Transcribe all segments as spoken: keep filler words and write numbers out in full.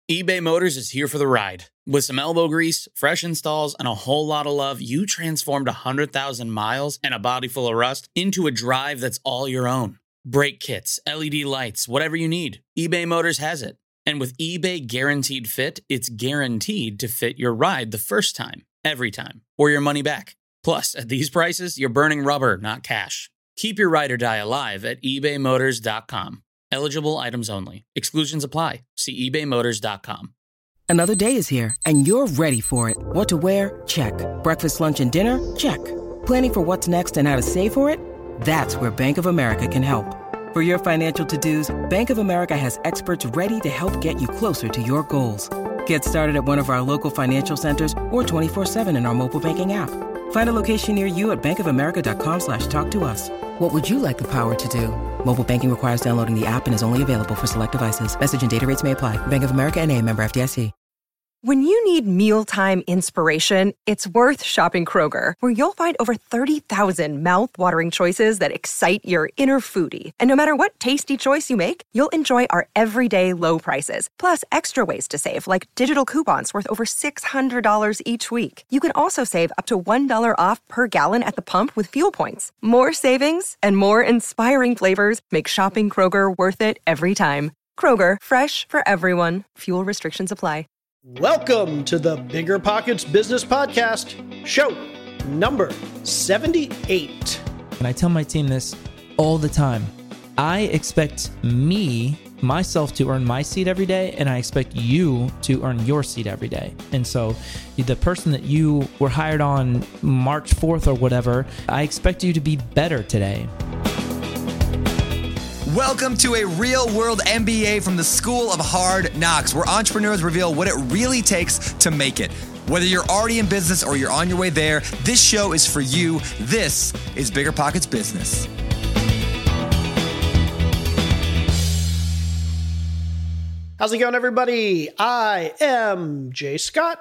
eBay Motors is here for the ride. With some elbow grease, fresh installs, and a whole lot of love, you transformed one hundred thousand miles and a body full of rust into a drive that's all your own. Brake kits, L E D lights, whatever you need, eBay Motors has it. And with eBay Guaranteed Fit, it's guaranteed to fit your ride the first time, every time, or your money back. Plus, at these prices, you're burning rubber, not cash. Keep your ride or die alive at ebay motors dot com. Eligible items only. Exclusions apply. See ebay motors dot com. Another day is here, and you're ready for it. What to wear? Check. Breakfast, lunch, and dinner? Check. Planning for what's next and how to save for it? That's where Bank of America can help. For your financial to-dos, Bank of America has experts ready to help get you closer to your goals. Get started at one of our local financial centers or twenty-four seven in our mobile banking app. Find a location near you at bankofamerica.com slash talk to us. What would you like the power to do? Mobile banking requires downloading the app and is only available for select devices. Message and data rates may apply. Bank of America N A, member F D I C. When you need mealtime inspiration, it's worth shopping Kroger, where you'll find over thirty thousand mouth-watering choices that excite your inner foodie. And no matter what tasty choice you make, you'll enjoy our everyday low prices, plus extra ways to save, like digital coupons worth over six hundred dollars each week. You can also save up to one dollar off per gallon at the pump with fuel points. More savings and more inspiring flavors make shopping Kroger worth it every time. Kroger, fresh for everyone. Fuel restrictions apply. Welcome to the Bigger Pockets Business Podcast, show number seventy-eight. And I tell my team this all the time. I expect me, myself, to earn my seat every day, and I expect you to earn your seat every day. And so the person that you were hired on March fourth or whatever, I expect you to be better today. Welcome to a real-world M B A from the School of Hard Knocks, where entrepreneurs reveal what it really takes to make it. Whether you're already in business or you're on your way there, this show is for you. This is Bigger Pockets Business. How's it going, everybody? I am Jay Scott,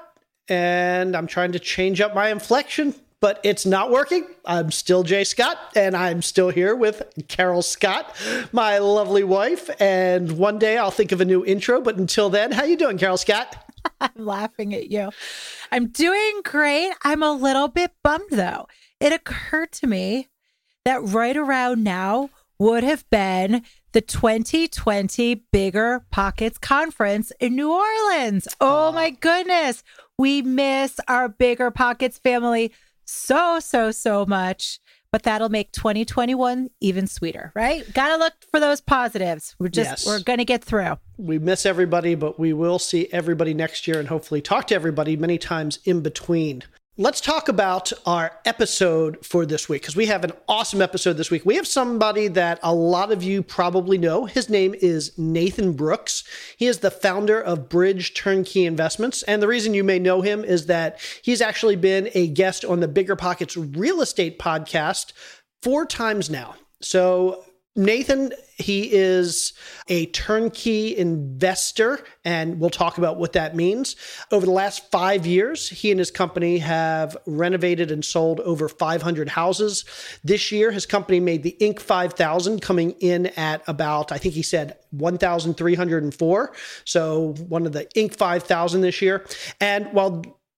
and I'm trying to change up my inflection, but it's not working. I'm still Jay Scott, and I'm still here with Carol Scott, my lovely wife. And one day I'll think of a new intro, but until then, how you doing, Carol Scott? I'm laughing at you. I'm doing great. I'm a little bit bummed, though. It occurred to me that right around now would have been the twenty twenty Bigger Pockets Conference in New Orleans. Oh, my goodness. We miss our Bigger Pockets family so, so, so much, but that'll make twenty twenty-one even sweeter, right? Gotta look for those positives. We're just, yes. We're going to get through. We miss everybody, but we will see everybody next year and hopefully talk to everybody many times in between. Let's talk about our episode for this week, because we have an awesome episode this week. We have somebody that a lot of you probably know. His name is Nathan Brooks. He is the founder of Bridge Turnkey Investments. And the reason you may know him is that he's actually been a guest on the Bigger Pockets Real Estate podcast four times now. So Nathan, he is a turnkey investor, and we'll talk about what that means. Over the last five years, he and his company have renovated and sold over five hundred houses. This year, his company made the Inc five thousand, coming in at about, I think he said, one thousand three hundred four. So one of the Inc five thousand this year. And while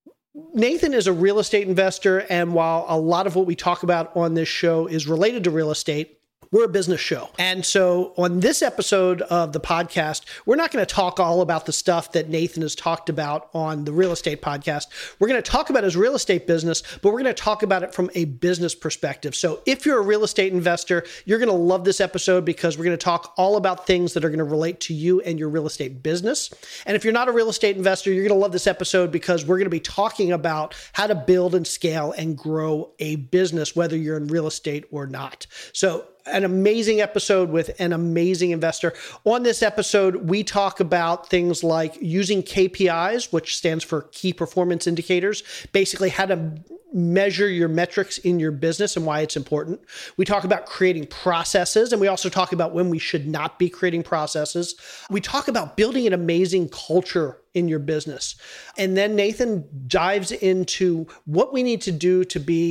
Nathan is a real estate investor, and while a lot of what we talk about on this show is related to real estate, we're a business show. And so on this episode of the podcast, we're not going to talk all about the stuff that Nathan has talked about on the real estate podcast. We're going to talk about his real estate business, but we're going to talk about it from a business perspective. So if you're a real estate investor, you're going to love this episode, because we're going to talk all about things that are going to relate to you and your real estate business. And if you're not a real estate investor, you're going to love this episode, because we're going to be talking about how to build and scale and grow a business, whether you're in real estate or not. So an amazing episode with an amazing investor. On this episode, we talk about things like using K P Is, which stands for key performance indicators, basically how to measure your metrics in your business and why it's important. We talk about creating processes, and we also talk about when we should not be creating processes. We talk about building an amazing culture in your business. And then Nathan dives into what we need to do to be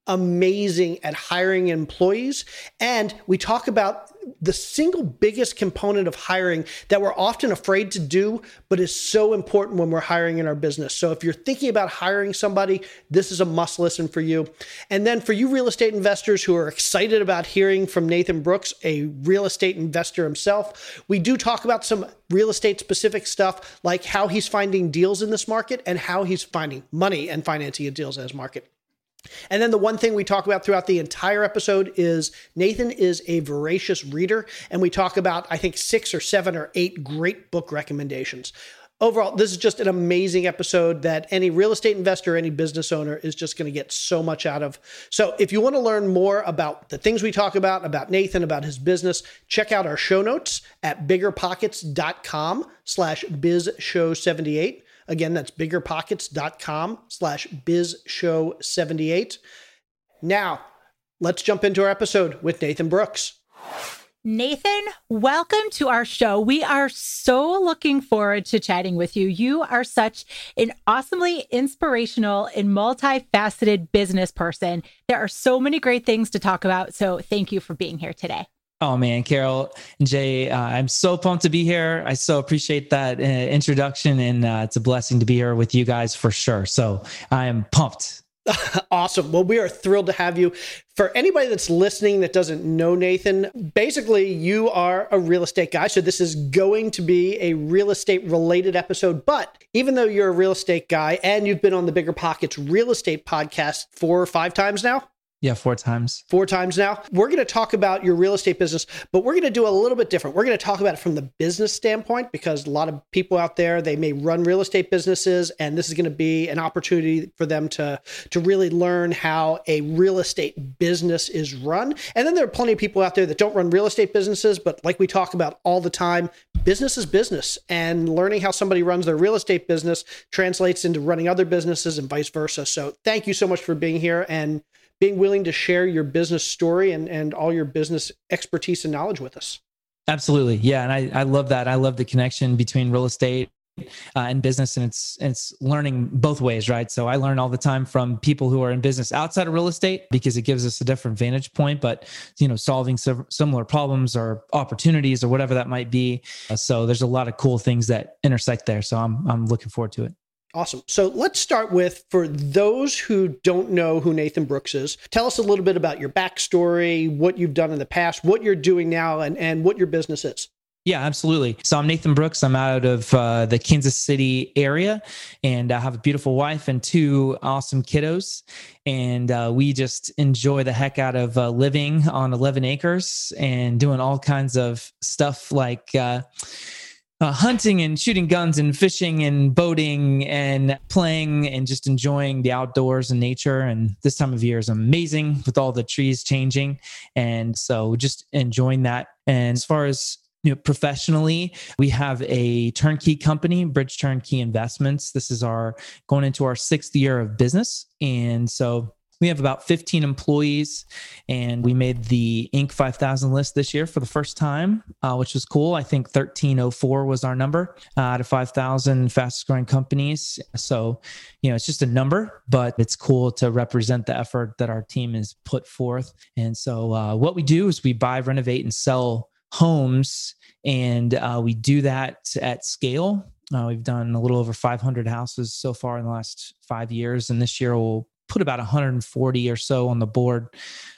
amazing at hiring employees. And we talk about the single biggest component of hiring that we're often afraid to do, but is so important when we're hiring in our business. So if you're thinking about hiring somebody, this is a must listen for you. And then for you real estate investors who are excited about hearing from Nathan Brooks, a real estate investor himself, we do talk about some real estate specific stuff, like how he's finding deals in this market and how he's finding money and financing deals in this market. And then the one thing we talk about throughout the entire episode is Nathan is a voracious reader, and we talk about, I think, six or seven or eight great book recommendations. Overall, this is just an amazing episode that any real estate investor, any business owner is just going to get so much out of. So if you want to learn more about the things we talk about, about Nathan, about his business, check out our show notes at biggerpockets.com slash bizshow78. Again, that's biggerpockets.com slash bizshow78. Now, let's jump into our episode with Nathan Brooks. Nathan, welcome to our show. We are so looking forward to chatting with you. You are such an awesomely inspirational and multifaceted business person. There are so many great things to talk about. So thank you for being here today. Oh man, Carol and Jay, uh, I'm so pumped to be here. I so appreciate that uh, introduction, and uh, it's a blessing to be here with you guys for sure. So I am pumped. Awesome. Well, we are thrilled to have you. For anybody that's listening that doesn't know Nathan, basically you are a real estate guy. So this is going to be a real estate related episode. But even though you're a real estate guy and you've been on the Bigger Pockets real estate podcast four or five times now, Yeah, four times. Four times now. We're going to talk about your real estate business, but we're going to do a little bit different. We're going to talk about it from the business standpoint, because a lot of people out there, they may run real estate businesses, and this is going to be an opportunity for them to, to really learn how a real estate business is run. And then there are plenty of people out there that don't run real estate businesses, but like we talk about all the time, business is business, and learning how somebody runs their real estate business translates into running other businesses and vice versa. So thank you so much for being here and being willing to share your business story and, and all your business expertise and knowledge with us. Absolutely. Yeah. And I, I love that. I love the connection between real estate uh, and business, and it's, it's learning both ways, right? So I learn all the time from people who are in business outside of real estate, because it gives us a different vantage point, but, you know, solving similar problems or opportunities or whatever that might be. Uh, so there's a lot of cool things that intersect there. So I'm, I'm looking forward to it. Awesome. So let's start with, for those who don't know who Nathan Brooks is, tell us a little bit about your backstory, what you've done in the past, what you're doing now, and, and what your business is. Yeah, absolutely. So I'm Nathan Brooks. I'm out of uh, the Kansas City area, and I have a beautiful wife and two awesome kiddos. And uh, we just enjoy the heck out of uh, living on eleven acres and doing all kinds of stuff like uh, Uh, hunting and shooting guns and fishing and boating and playing and just enjoying the outdoors and nature. And this time of year is amazing with all the trees changing. And so just enjoying that. And as far as, you know, professionally, we have a turnkey company, Bridge Turnkey Investments. This is our going into our sixth year of business. And so we have about fifteen employees, and we made the Inc five thousand list this year for the first time, uh, which was cool. I think thirteen oh four was our number uh, out of five thousand fastest growing companies. So, you know, it's just a number, but it's cool to represent the effort that our team has put forth. And so uh, what we do is we buy, renovate, and sell homes, and uh, we do that at scale. Uh, we've done a little over five hundred houses so far in the last five years, and this year we'll put about one hundred forty or so on the board.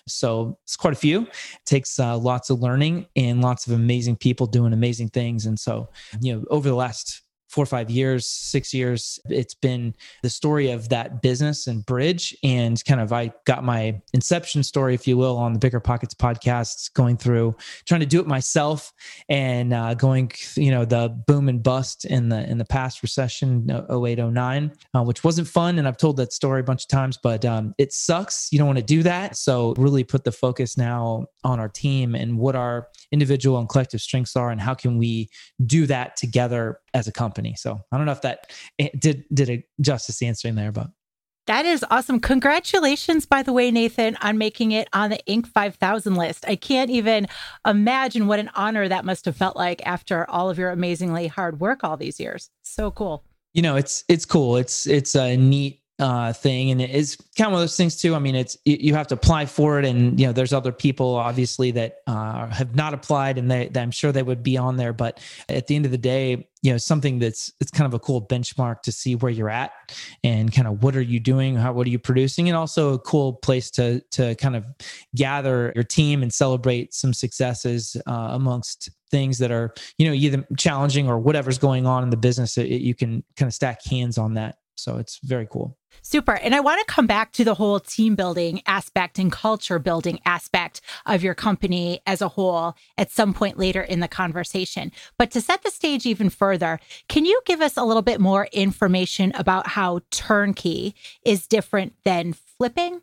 So it's quite a few. It takes uh, lots of learning and lots of amazing people doing amazing things. And so, you know, over the last four or five years, six years, it's been the story of that business and Bridge. And kind of, I got my inception story, if you will, on the Bigger Pockets podcasts, going through trying to do it myself and uh, going, you know, the boom and bust in the, in the past recession, oh eight, oh nine, uh, which wasn't fun. And I've told that story a bunch of times, but um, it sucks. You don't want to do that. So really put the focus now on our team and what our individual and collective strengths are, and how can we do that together as a company. So I don't know if that did did a justice answering there, but that is awesome. Congratulations, by the way, Nathan, on making it on the Inc five thousand list. I can't even imagine what an honor that must have felt like after all of your amazingly hard work all these years. So cool. You know, it's it's cool. It's it's a neat uh, thing. And it is kind of one of those things too. I mean, it's, you have to apply for it. And, you know, there's other people obviously that uh, have not applied, and they, that I'm sure they would be on there. But at the end of the day, you know, something that's, it's kind of a cool benchmark to see where you're at and kind of what are you doing? How, what are you producing? And also a cool place to, to kind of gather your team and celebrate some successes uh, amongst things that are, you know, either challenging or whatever's going on in the business. It, you can kind of stack hands on that. So it's very cool. Super. And I want to come back to the whole team building aspect and culture building aspect of your company as a whole at some point later in the conversation. But to set the stage even further, can you give us a little bit more information about how turnkey is different than flipping?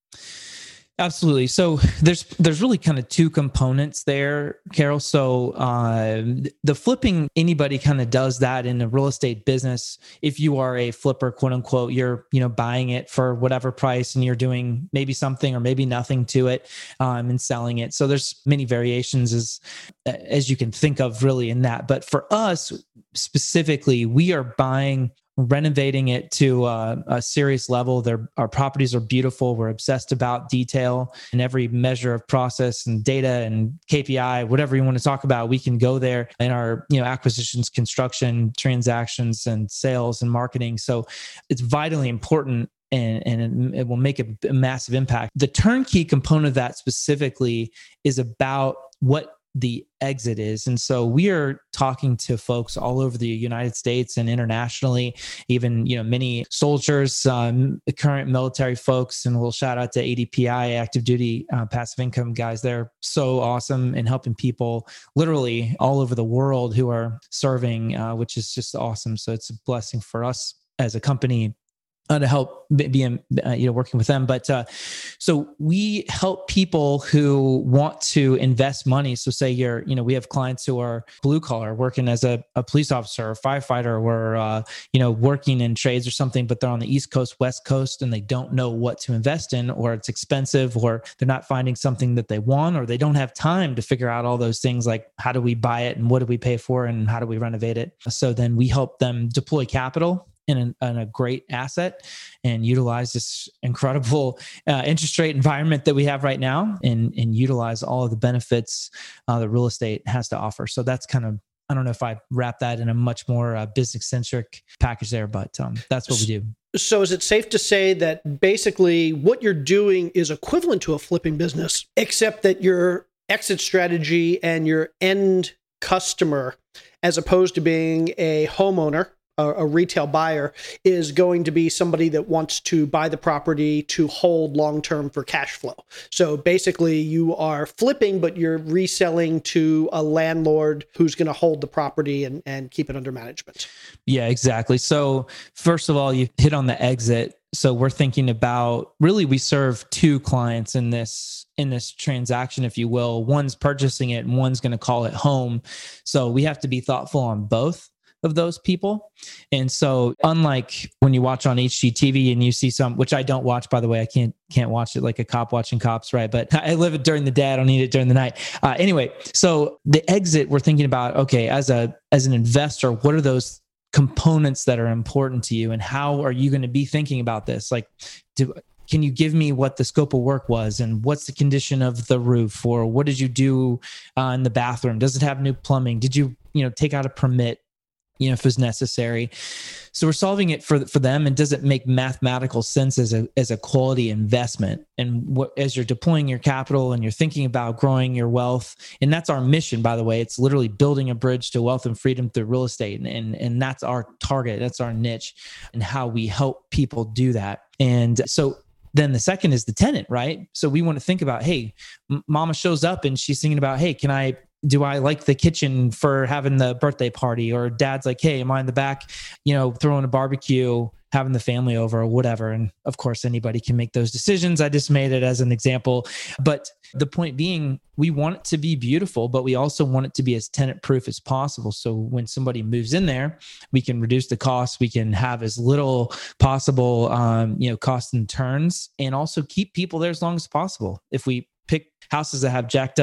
Absolutely. So there's there's really kind of two components there, Carol. So uh, the flipping, anybody kind of does that in a real estate business. If you are a flipper, quote unquote, you're you know buying it for whatever price, and you're doing maybe something or maybe nothing to it, um, and selling it. So there's many variations as as you can think of really in that. But for us specifically, we are buying, renovating it to a, a serious level. They're, our properties are beautiful. We're obsessed about detail and every measure of process and data and K P I, whatever you want to talk about. We can go there in our, you know, acquisitions, construction, transactions, and sales and marketing. So it's vitally important. And, and it, it will make a, a massive impact. The turnkey component of that specifically is about what the exit is. And so we are talking to folks all over the United States and internationally, even, you know, many soldiers, um, current military folks, and a little shout out to A D P I, active duty uh, passive income guys. They're so awesome in helping people literally all over the world who are serving, uh, which is just awesome. So it's a blessing for us as a company Uh, to help be, uh, you know, working with them. But uh, so we help people who want to invest money. So say you're, you know, we have clients who are blue collar, working as a, a police officer or firefighter, or, uh, you know, working in trades or something, but they're on the East Coast, West Coast, and they don't know what to invest in, or it's expensive, or they're not finding something that they want, or they don't have time to figure out all those things like how do we buy it and what do we pay for and how do we renovate it. So then we help them deploy capital in, an, in a great asset and utilize this incredible uh, interest rate environment that we have right now, and, and utilize all of the benefits uh, that real estate has to offer. So that's kind of, I don't know if I wrap that in a much more uh, business-centric package there, but um, that's what we do. So is it safe to say that basically what you're doing is equivalent to a flipping business, except that your exit strategy and your end customer, as opposed to being a homeowner, a retail buyer, is going to be somebody that wants to buy the property to hold long-term for cash flow. So basically you are flipping, but you're reselling to a landlord who's going to hold the property and, and keep it under management. Yeah, exactly. So first of all, you hit on the exit. So we're thinking about, really, we serve two clients in this in this transaction, if you will. One's purchasing it and one's going to call it home. So we have to be thoughtful on both of those people. And so unlike when you watch on H G T V and you see some, which I don't watch, by the way, I can't, can't watch it like a cop watching cops, right? But I live it during the day. I don't need it during the night. Uh, anyway, so the exit, we're thinking about, okay, as a, as an investor, what are those components that are important to you? And how are you going to be thinking about this? Like, do, can you give me what the scope of work was, and what's the condition of the roof, or what did you do uh, in the bathroom? Does it have new plumbing? Did you, you know, take out a permit, you know, if it's necessary? So we're solving it for for them. And does it make mathematical sense as a as a quality investment? And what, as you're deploying your capital and you're thinking about growing your wealth, and that's our mission, by the way, it's literally building a bridge to wealth and freedom through real estate. And, and, and that's our target, that's our niche, and how we help people do that. And so then the second is the tenant, right? So we want to think about, hey, m- mama shows up and she's thinking about, hey, can I do I like the kitchen for having the birthday party? Or dad's like, hey, am I in the back, you know, throwing a barbecue, having the family over, or whatever. And of course, anybody can make those decisions. I just made it as an example. But the point being, we want it to be beautiful, but we also want it to be as tenant proof as possible. So when somebody moves in there, we can reduce the costs. We can have as little possible, um, you know, costs and turns, and also keep people there as long as possible. If we pick houses that have jacked up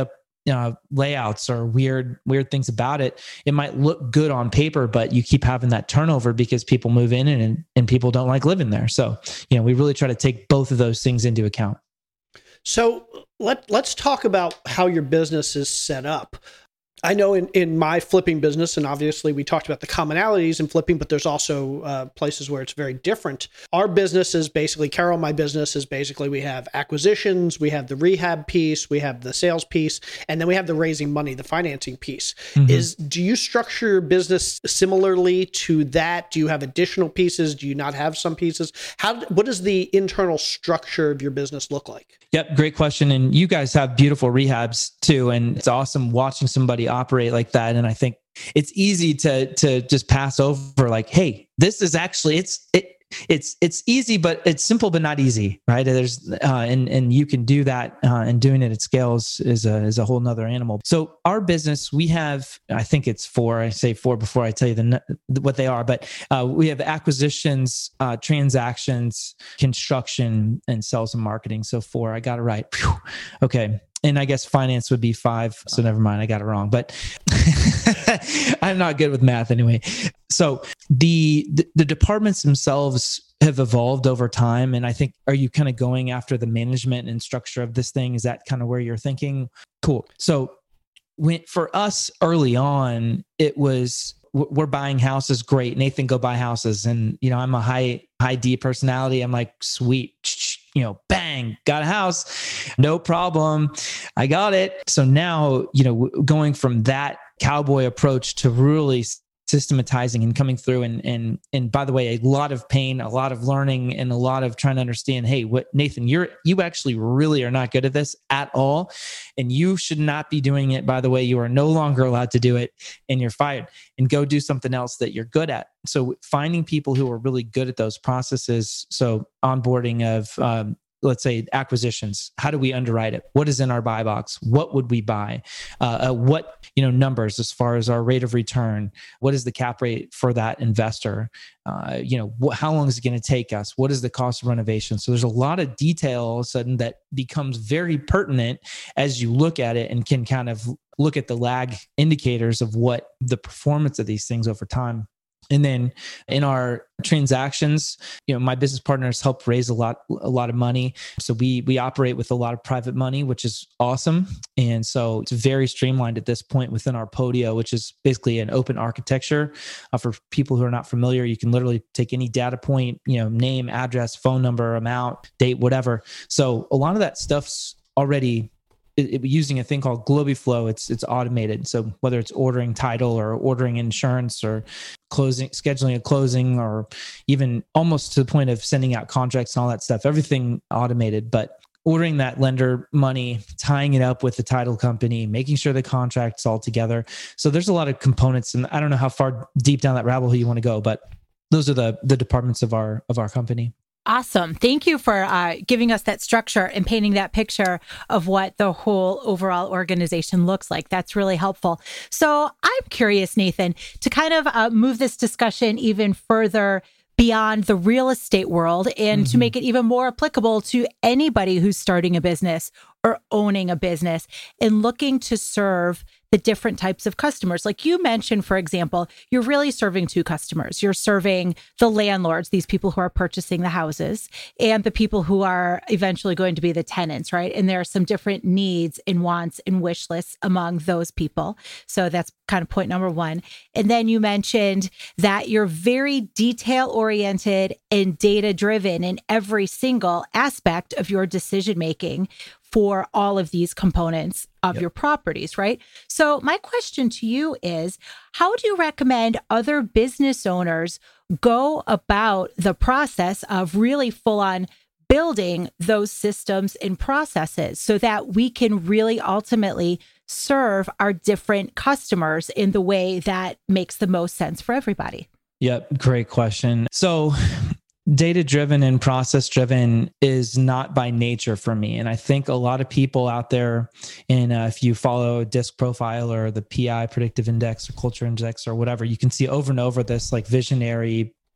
uh, layouts or weird, weird things about it. It might look good on paper, but you keep having that turnover because people move in and, and people don't like living there. So, you know, we really try to take both of those things into account. So let, let's talk about how your business is set up. I know in, in my flipping business, and obviously we talked about the commonalities in flipping, but there's also uh, places where it's very different. Our business is basically, Carol, my business is basically, we have acquisitions, we have the rehab piece, we have the sales piece, and then we have the raising money, the financing piece. Mm-hmm. Is do you structure your business similarly to that? Do you have additional pieces? Do you not have some pieces? How? What does the internal structure of your business look like? Yep, great question. And you guys have beautiful rehabs too, and it's awesome watching somebody operate like that. And I think it's easy to to just pass over, like, hey, this is actually it's it it's it's easy, but it's simple but not easy, right? There's uh, and and you can do that, uh, and doing it at scales is a is a whole nother animal. So our business, we have, I think it's four. I say four before I tell you the what they are, but uh, we have acquisitions, uh, transactions, construction, and sales and marketing. So four. I got it right. Whew. Okay. And I guess finance would be five. So never mind, I got it wrong. But I'm not good with math anyway. So the, the the departments themselves have evolved over time. And I think, are you kind of going after the management and structure of this thing? Is that kind of where you're thinking? Cool. So when, for us early on, it was, we're buying houses. Great. Nathan, go buy houses. And, you know, I'm a high, high D personality. I'm like, sweet, you know, bang, got a house. No problem. I got it. So now, you know, going from that cowboy approach to really systematizing and coming through and, and, and by the way, a lot of pain, a lot of learning, and a lot of trying to understand, hey, what, Nathan, you're, you actually really are not good at this at all. And you should not be doing it. By the way, you are no longer allowed to do it, and you're fired, and go do something else that you're good at. So finding people who are really good at those processes. So onboarding of, um, let's say acquisitions. How do we underwrite it? What is in our buy box? What would we buy? Uh, uh, what, you know, numbers as far as our rate of return? What is the cap rate for that investor? Uh, you know, wh- how long is it going to take us? What is the cost of renovation? So there's a lot of detail all of a sudden that becomes very pertinent as you look at it and can kind of look at the lag indicators of what the performance of these things over time. And then in our transactions, you know, my business partners help raise a lot, a lot of money. So we we operate with a lot of private money, which is awesome. And so it's very streamlined at this point within our Podio, which is basically an open architecture. Uh, for people who are not familiar, you can literally take any data point, you know, name, address, phone number, amount, date, whatever. So a lot of that stuff's already It, it, using a thing called Globiflow, it's it's automated. So whether it's ordering title or ordering insurance or closing, scheduling a closing, or even almost to the point of sending out contracts and all that stuff, everything automated. But ordering that lender money, tying it up with the title company, making sure the contract's all together. So there's a lot of components, and I don't know how far deep down that rabbit hole you want to go, but those are the the departments of our of our company. Awesome. Thank you for uh, giving us that structure and painting that picture of what the whole overall organization looks like. That's really helpful. So I'm curious, Nathan, to kind of uh, move this discussion even further beyond the real estate world and mm-hmm. to make it even more applicable to anybody who's starting a business or owning a business and looking to serve the different types of customers. Like you mentioned, for example, you're really serving two customers. You're serving the landlords, these people who are purchasing the houses, and the people who are eventually going to be the tenants, right? And there are some different needs and wants and wish lists among those people. So that's kind of point number one. And then you mentioned that you're very detail-oriented and data-driven in every single aspect of your decision-making for all of these components of yep. your properties, right? So my question to you is, how do you recommend other business owners go about the process of really full on building those systems and processes so that we can really ultimately serve our different customers in the way that makes the most sense for everybody? Yep. Great question. So data-driven and process-driven is not by nature for me. And I think a lot of people out there, and uh, if you follow DISC Profile or the P I Predictive Index or Culture Index or whatever, you can see over and over this like visionary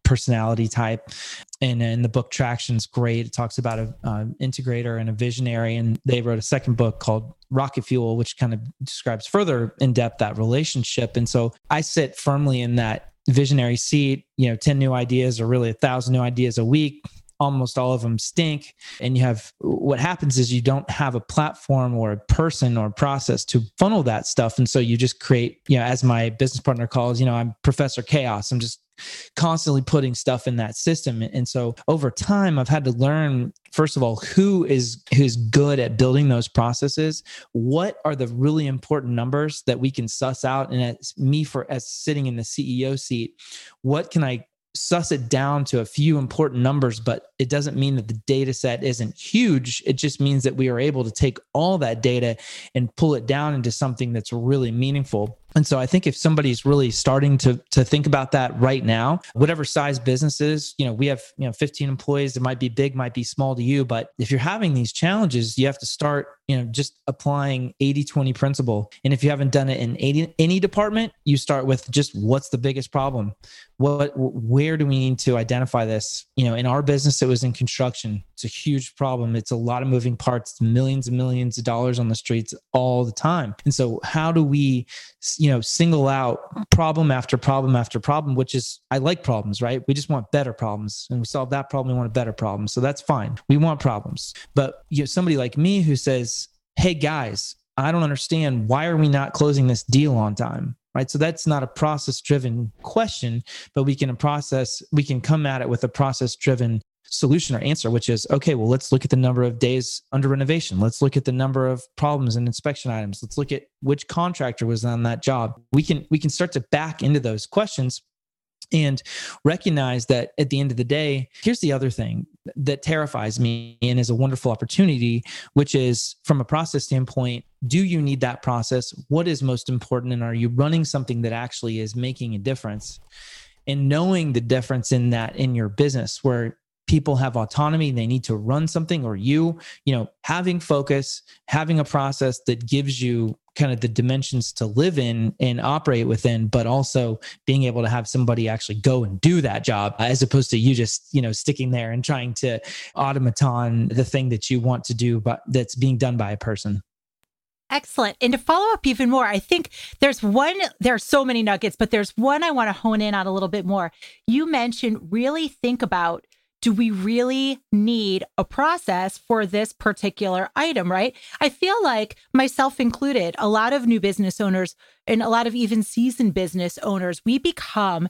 personality type. And in the book Traction's great. It talks about an uh, integrator and a visionary. And they wrote a second book called Rocket Fuel, which kind of describes further in depth that relationship. And so I sit firmly in that visionary seat, you know, ten new ideas or really a thousand new ideas a week. Almost all of them stink. And you have, what happens is you don't have a platform or a person or a process to funnel that stuff. And so you just create, you know, as my business partner calls, you know, I'm Professor Chaos. I'm just constantly putting stuff in that system. And so over time, I've had to learn, first of all, who is who's good at building those processes. What are the really important numbers that we can suss out? And as me for as sitting in the C E O seat, what can I suss it down to a few important numbers? But it doesn't mean that the data set isn't huge. It just means that we are able to take all that data and pull it down into something that's really meaningful. And so I think if somebody's really starting to to think about that right now, whatever size business is, you know, we have, you know, fifteen employees. It might be big, might be small to you, but if you're having these challenges, you have to start, you know, just applying eighty twenty principle. And if you haven't done it in eighty, any department, you start with just what's the biggest problem? What, where do we need to identify this? You know, in our business, it was in construction. It's a huge problem. It's a lot of moving parts, it's millions and millions of dollars on the streets all the time. And so how do we, you know, single out problem after problem after problem, which is, I like problems, right? We just want better problems, and we solve that problem. We want a better problem. So that's fine. We want problems. But you know, somebody like me who says, hey guys, I don't understand. Why are we not closing this deal on time? Right. So that's not a process driven question, but we can process, we can come at it with a process driven solution or answer, which is, okay, well, let's look at the number of days under renovation. Let's look at the number of problems and inspection items. Let's look at which contractor was on that job. We can, we can start to back into those questions and recognize that at the end of the day, here's the other thing that terrifies me and is a wonderful opportunity, which is from a process standpoint, do you need that process? What is most important? And are you running something that actually is making a difference? And knowing the difference in that in your business where people have autonomy, they need to run something, or you, you know, having focus, having a process that gives you kind of the dimensions to live in and operate within, but also being able to have somebody actually go and do that job as opposed to you just, you know, sticking there and trying to automaton the thing that you want to do, but that's being done by a person. Excellent. And to follow up even more, I think there's one, there are so many nuggets, but there's one I want to hone in on a little bit more. You mentioned really think about, do we really need a process for this particular item, right? I feel like, myself included, a lot of new business owners and a lot of even seasoned business owners, we become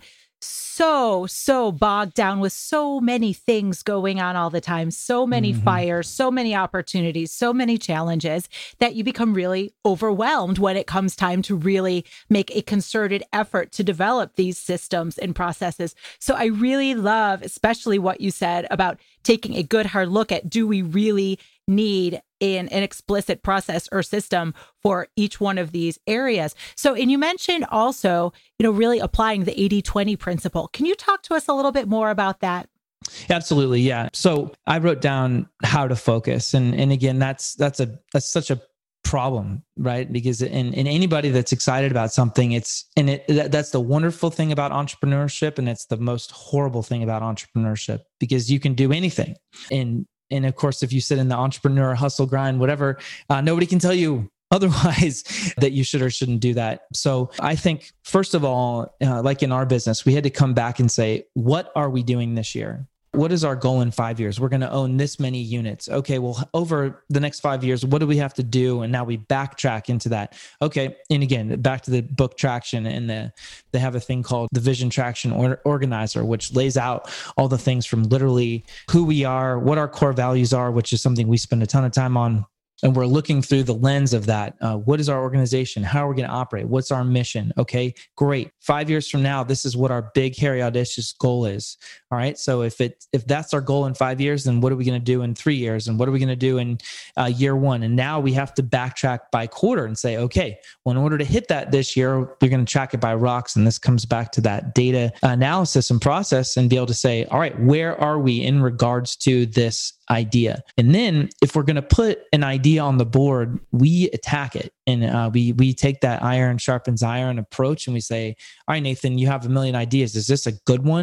so, so bogged down with so many things going on all the time, so many mm-hmm. fires, so many opportunities, so many challenges that you become really overwhelmed when it comes time to really make a concerted effort to develop these systems and processes. So I really love, especially what you said about taking a good hard look at, do we really need in an explicit process or system for each one of these areas? So, and you mentioned also, you know, really applying the eighty twenty principle. Can you talk to us a little bit more about that? Absolutely. Yeah. So I wrote down how to focus. And, and again, that's, that's a, that's such a problem, right? Because in, in anybody that's excited about something, it's, and it, that, that's the wonderful thing about entrepreneurship. And it's the most horrible thing about entrepreneurship because you can do anything. And And of course, if you sit in the entrepreneur hustle grind, whatever, uh, nobody can tell you otherwise that you should or shouldn't do that. So I think, first of all, uh, like in our business, we had to come back and say, what are we doing this year? What is our goal in five years? We're going to own this many units. Okay, well, over the next five years, what do we have to do? And now we backtrack into that. Okay, and again, back to the book Traction, and the, they have a thing called the Vision Traction or, Organizer, which lays out all the things from literally who we are, what our core values are, which is something we spend a ton of time on. And we're looking through the lens of that. Uh, what is our organization? How are we going to operate? What's our mission? Okay, great. Five years from now, this is what our big, hairy, audacious goal is. All right. So if it if that's our goal in five years, then what are we going to do in three years? And what are we going to do in uh, year one? And now we have to backtrack by quarter and say, okay, well, in order to hit that this year, we're going to track it by rocks. And this comes back to that data analysis and process and be able to say, all right, where are we in regards to this idea? And then if we're going to put an idea on the board, we attack it. And uh, we we take that iron sharpens iron approach and we say, all right, Nathan, you have a million ideas. Is this a good one?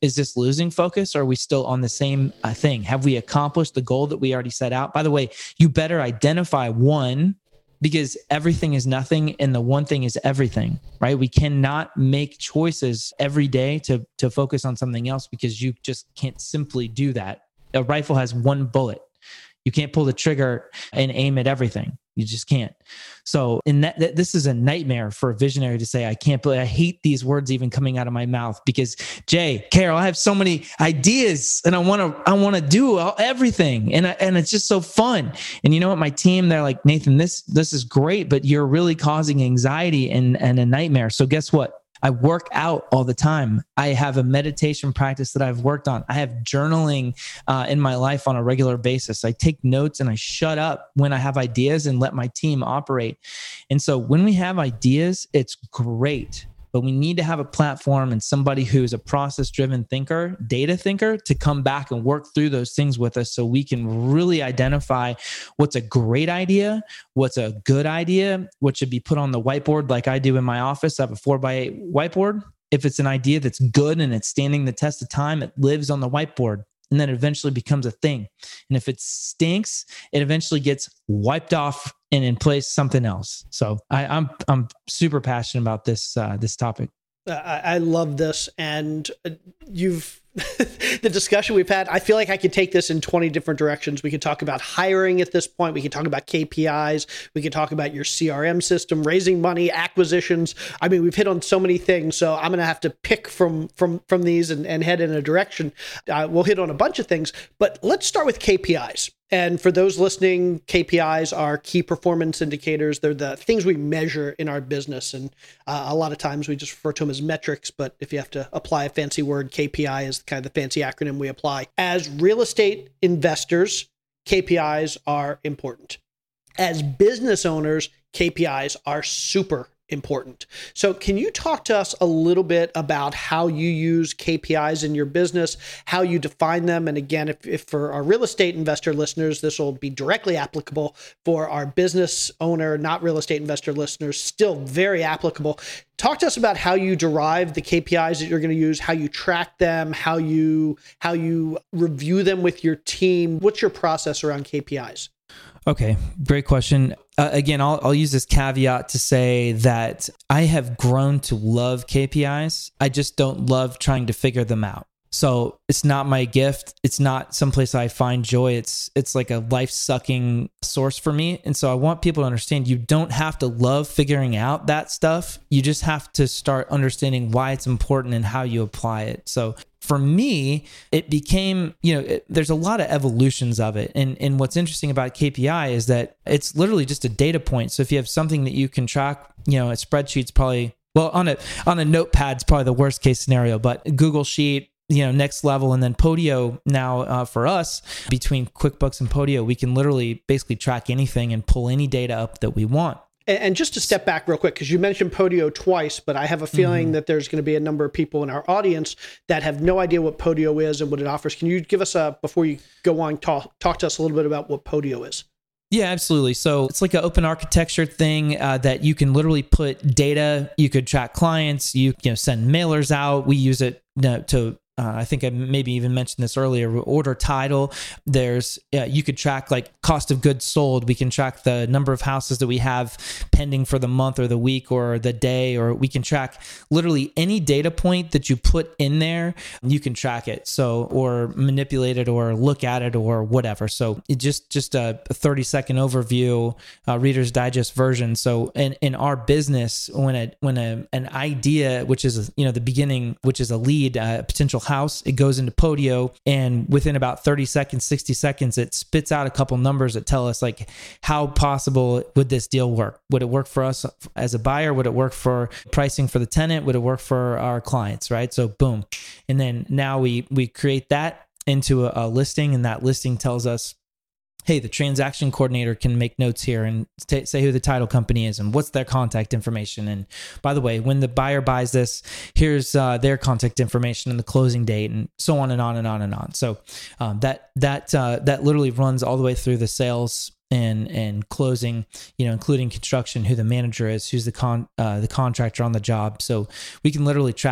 Is this losing focus? Or are we still on the same uh, thing? Have we accomplished the goal that we already set out? By the way, you better identify one, because everything is nothing and the one thing is everything, right? We cannot make choices every day to, to focus on something else, because you just can't simply do that. A rifle has one bullet. You can't pull the trigger and aim at everything. You just can't. So in that, that, this is a nightmare for a visionary to say, I can't believe, I hate these words even coming out of my mouth, because Jay, Carol, I have so many ideas and I want to, I want to do everything. And I, and it's just so fun. And you know what? My team, they're like, Nathan, this, this is great, but you're really causing anxiety and, and a nightmare. So guess what? I work out all the time. I have a meditation practice that I've worked on. I have journaling uh, in my life on a regular basis. I take notes and I shut up when I have ideas and let my team operate. And so when we have ideas, it's great. But we need to have a platform and somebody who's a process-driven thinker, data thinker, to come back and work through those things with us so we can really identify what's a great idea, what's a good idea, what should be put on the whiteboard like I do in my office. I have a four by eight whiteboard. If it's an idea that's good and it's standing the test of time, it lives on the whiteboard. And then it eventually becomes a thing. And if it stinks, it eventually gets wiped off and in place something else. So I, I'm I'm super passionate about this uh, this topic. I, I love this, and you've the discussion we've had. I feel like I could take this in twenty different directions. We could talk about hiring at this point. We could talk about K P Is. We could talk about your C R M system, raising money, acquisitions. I mean, we've hit on so many things. So I'm going to have to pick from from from these and, and head in a direction. Uh, we'll hit on a bunch of things, but let's start with K P Is. And for those listening, K P Is are key performance indicators. They're the things we measure in our business. And uh, a lot of times we just refer to them as metrics. But if you have to apply a fancy word, K P I is kind of the fancy acronym we apply. As real estate investors, K P Is are important. As business owners, K P Is are super important. So can you talk to us a little bit about how you use K P Is in your business, how you define them? And again, if, if for our real estate investor listeners, this will be directly applicable. For our business owner, not real estate investor listeners, still very applicable. Talk to us about how you derive the K P Is that you're going to use, how you track them, how you how you review them with your team. What's your process around K P Is? Okay, great question. Uh, again, I'll, I'll use this caveat to say that I have grown to love K P Is. I just don't love trying to figure them out. So it's not my gift. It's not someplace I find joy. It's it's like a life-sucking source for me. And so I want people to understand you don't have to love figuring out that stuff. You just have to start understanding why it's important and how you apply it. So for me, it became, you know, it, there's a lot of evolutions of it. And, and what's interesting about K P I is that it's literally just a data point. So if you have something that you can track, you know, a spreadsheet's probably, well, on a on a notepad's probably the worst case scenario, but Google Sheet, you know, next level. And then Podio now uh, for us, between QuickBooks and Podio, we can literally basically track anything and pull any data up that we want. And just to step back real quick, because you mentioned Podio twice, but I have a feeling mm-hmm. that there's going to be a number of people in our audience that have no idea what Podio is and what it offers. Can you give us a, before you go on, talk, talk to us a little bit about what Podio is? Yeah, absolutely. So it's like an open architecture thing uh, that you can literally put data. You could track clients. You, you know, send mailers out. We use it uh, to Uh, I think I maybe even mentioned this earlier, order title. There's, uh, you could track like cost of goods sold. We can track the number of houses that we have pending for the month or the week or the day, or we can track literally any data point that you put in there, you can track it. So, or manipulate it or look at it or whatever. So it just, just a thirty second overview, uh, Reader's Digest version. So in, in our business, when a, when a, an idea, which is, you know, the beginning, which is a lead, uh, potential house, it goes into Podio, and within about thirty seconds, sixty seconds, it spits out a couple numbers that tell us like how possible would this deal work? Would it work for us as a buyer? Would it work for pricing for the tenant? Would it work for our clients? Right? So boom. And then now we we create that into a, a listing, and that listing tells us, hey, the transaction coordinator can make notes here and t- say who the title company is and what's their contact information. And by the way, when the buyer buys this, here's uh, their contact information and the closing date, and so on and on and on and on. So um, that that uh, that literally runs all the way through the sales and and closing, you know, including construction, who the manager is, who's the con uh, the contractor on the job. So we can literally track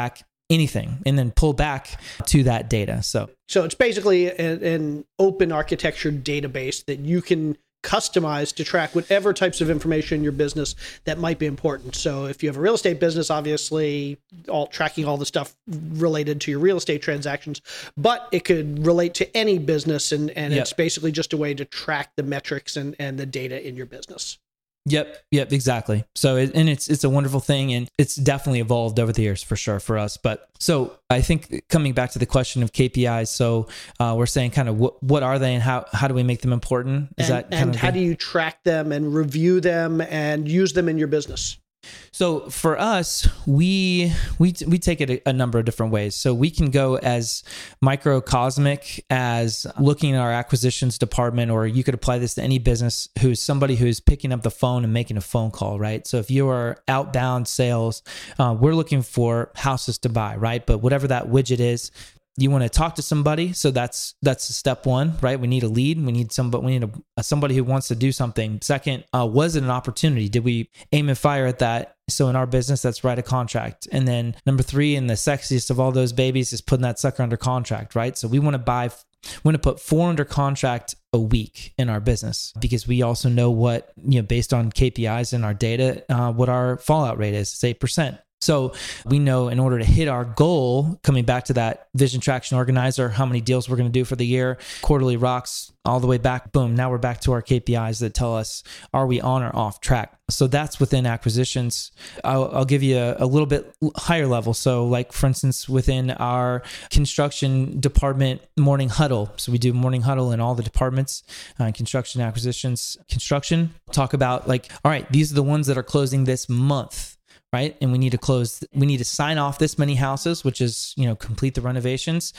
anything and then pull back to that data. So, so it's basically an, an open architecture database that you can customize to track whatever types of information in your business that might be important. So if you have a real estate business, obviously all tracking all the stuff related to your real estate transactions, but it could relate to any business. And, and yep. it's basically just a way to track the metrics and, and the data in your business. Yep. Yep. Exactly. So, it, and it's, it's a wonderful thing, and it's definitely evolved over the years for sure for us. But so I think coming back to the question of K P Is, so uh, we're saying kind of what, what are they and how, how do we make them important? Is and, that kind and of how the, do you track them and review them and use them in your business? So for us, we we we take it a, a number of different ways. So we can go as microcosmic as looking at our acquisitions department, or you could apply this to any business who's somebody who's picking up the phone and making a phone call, right? So if you are outbound sales, uh, we're looking for houses to buy, right? But whatever that widget is, you want to talk to somebody. So that's, that's step one, right? We need a lead. We need somebody, we need a, a somebody who wants to do something. Second, uh, was it an opportunity? Did we aim and fire at that? So in our business, that's write a contract. And then number three, and the sexiest of all those babies, is putting that sucker under contract, right? So we want to buy, we want to put four under contract a week in our business, because we also know what, you know, based on K P Is in our data, uh, what our fallout rate is. It's eight percent. So we know in order to hit our goal, coming back to that Vision Traction Organizer, how many deals we're going to do for the year, quarterly rocks, all the way back, boom, now we're back to our K P Is that tell us, are we on or off track? So that's within acquisitions. I'll, I'll give you a, a little bit higher level. So like, for instance, within our construction department morning huddle. So we do morning huddle in all the departments, uh, construction, acquisitions, construction, talk about like, all right, these are the ones that are closing this month. Right. And we need to close, we need to sign off this many houses, which is, you know, complete the renovations,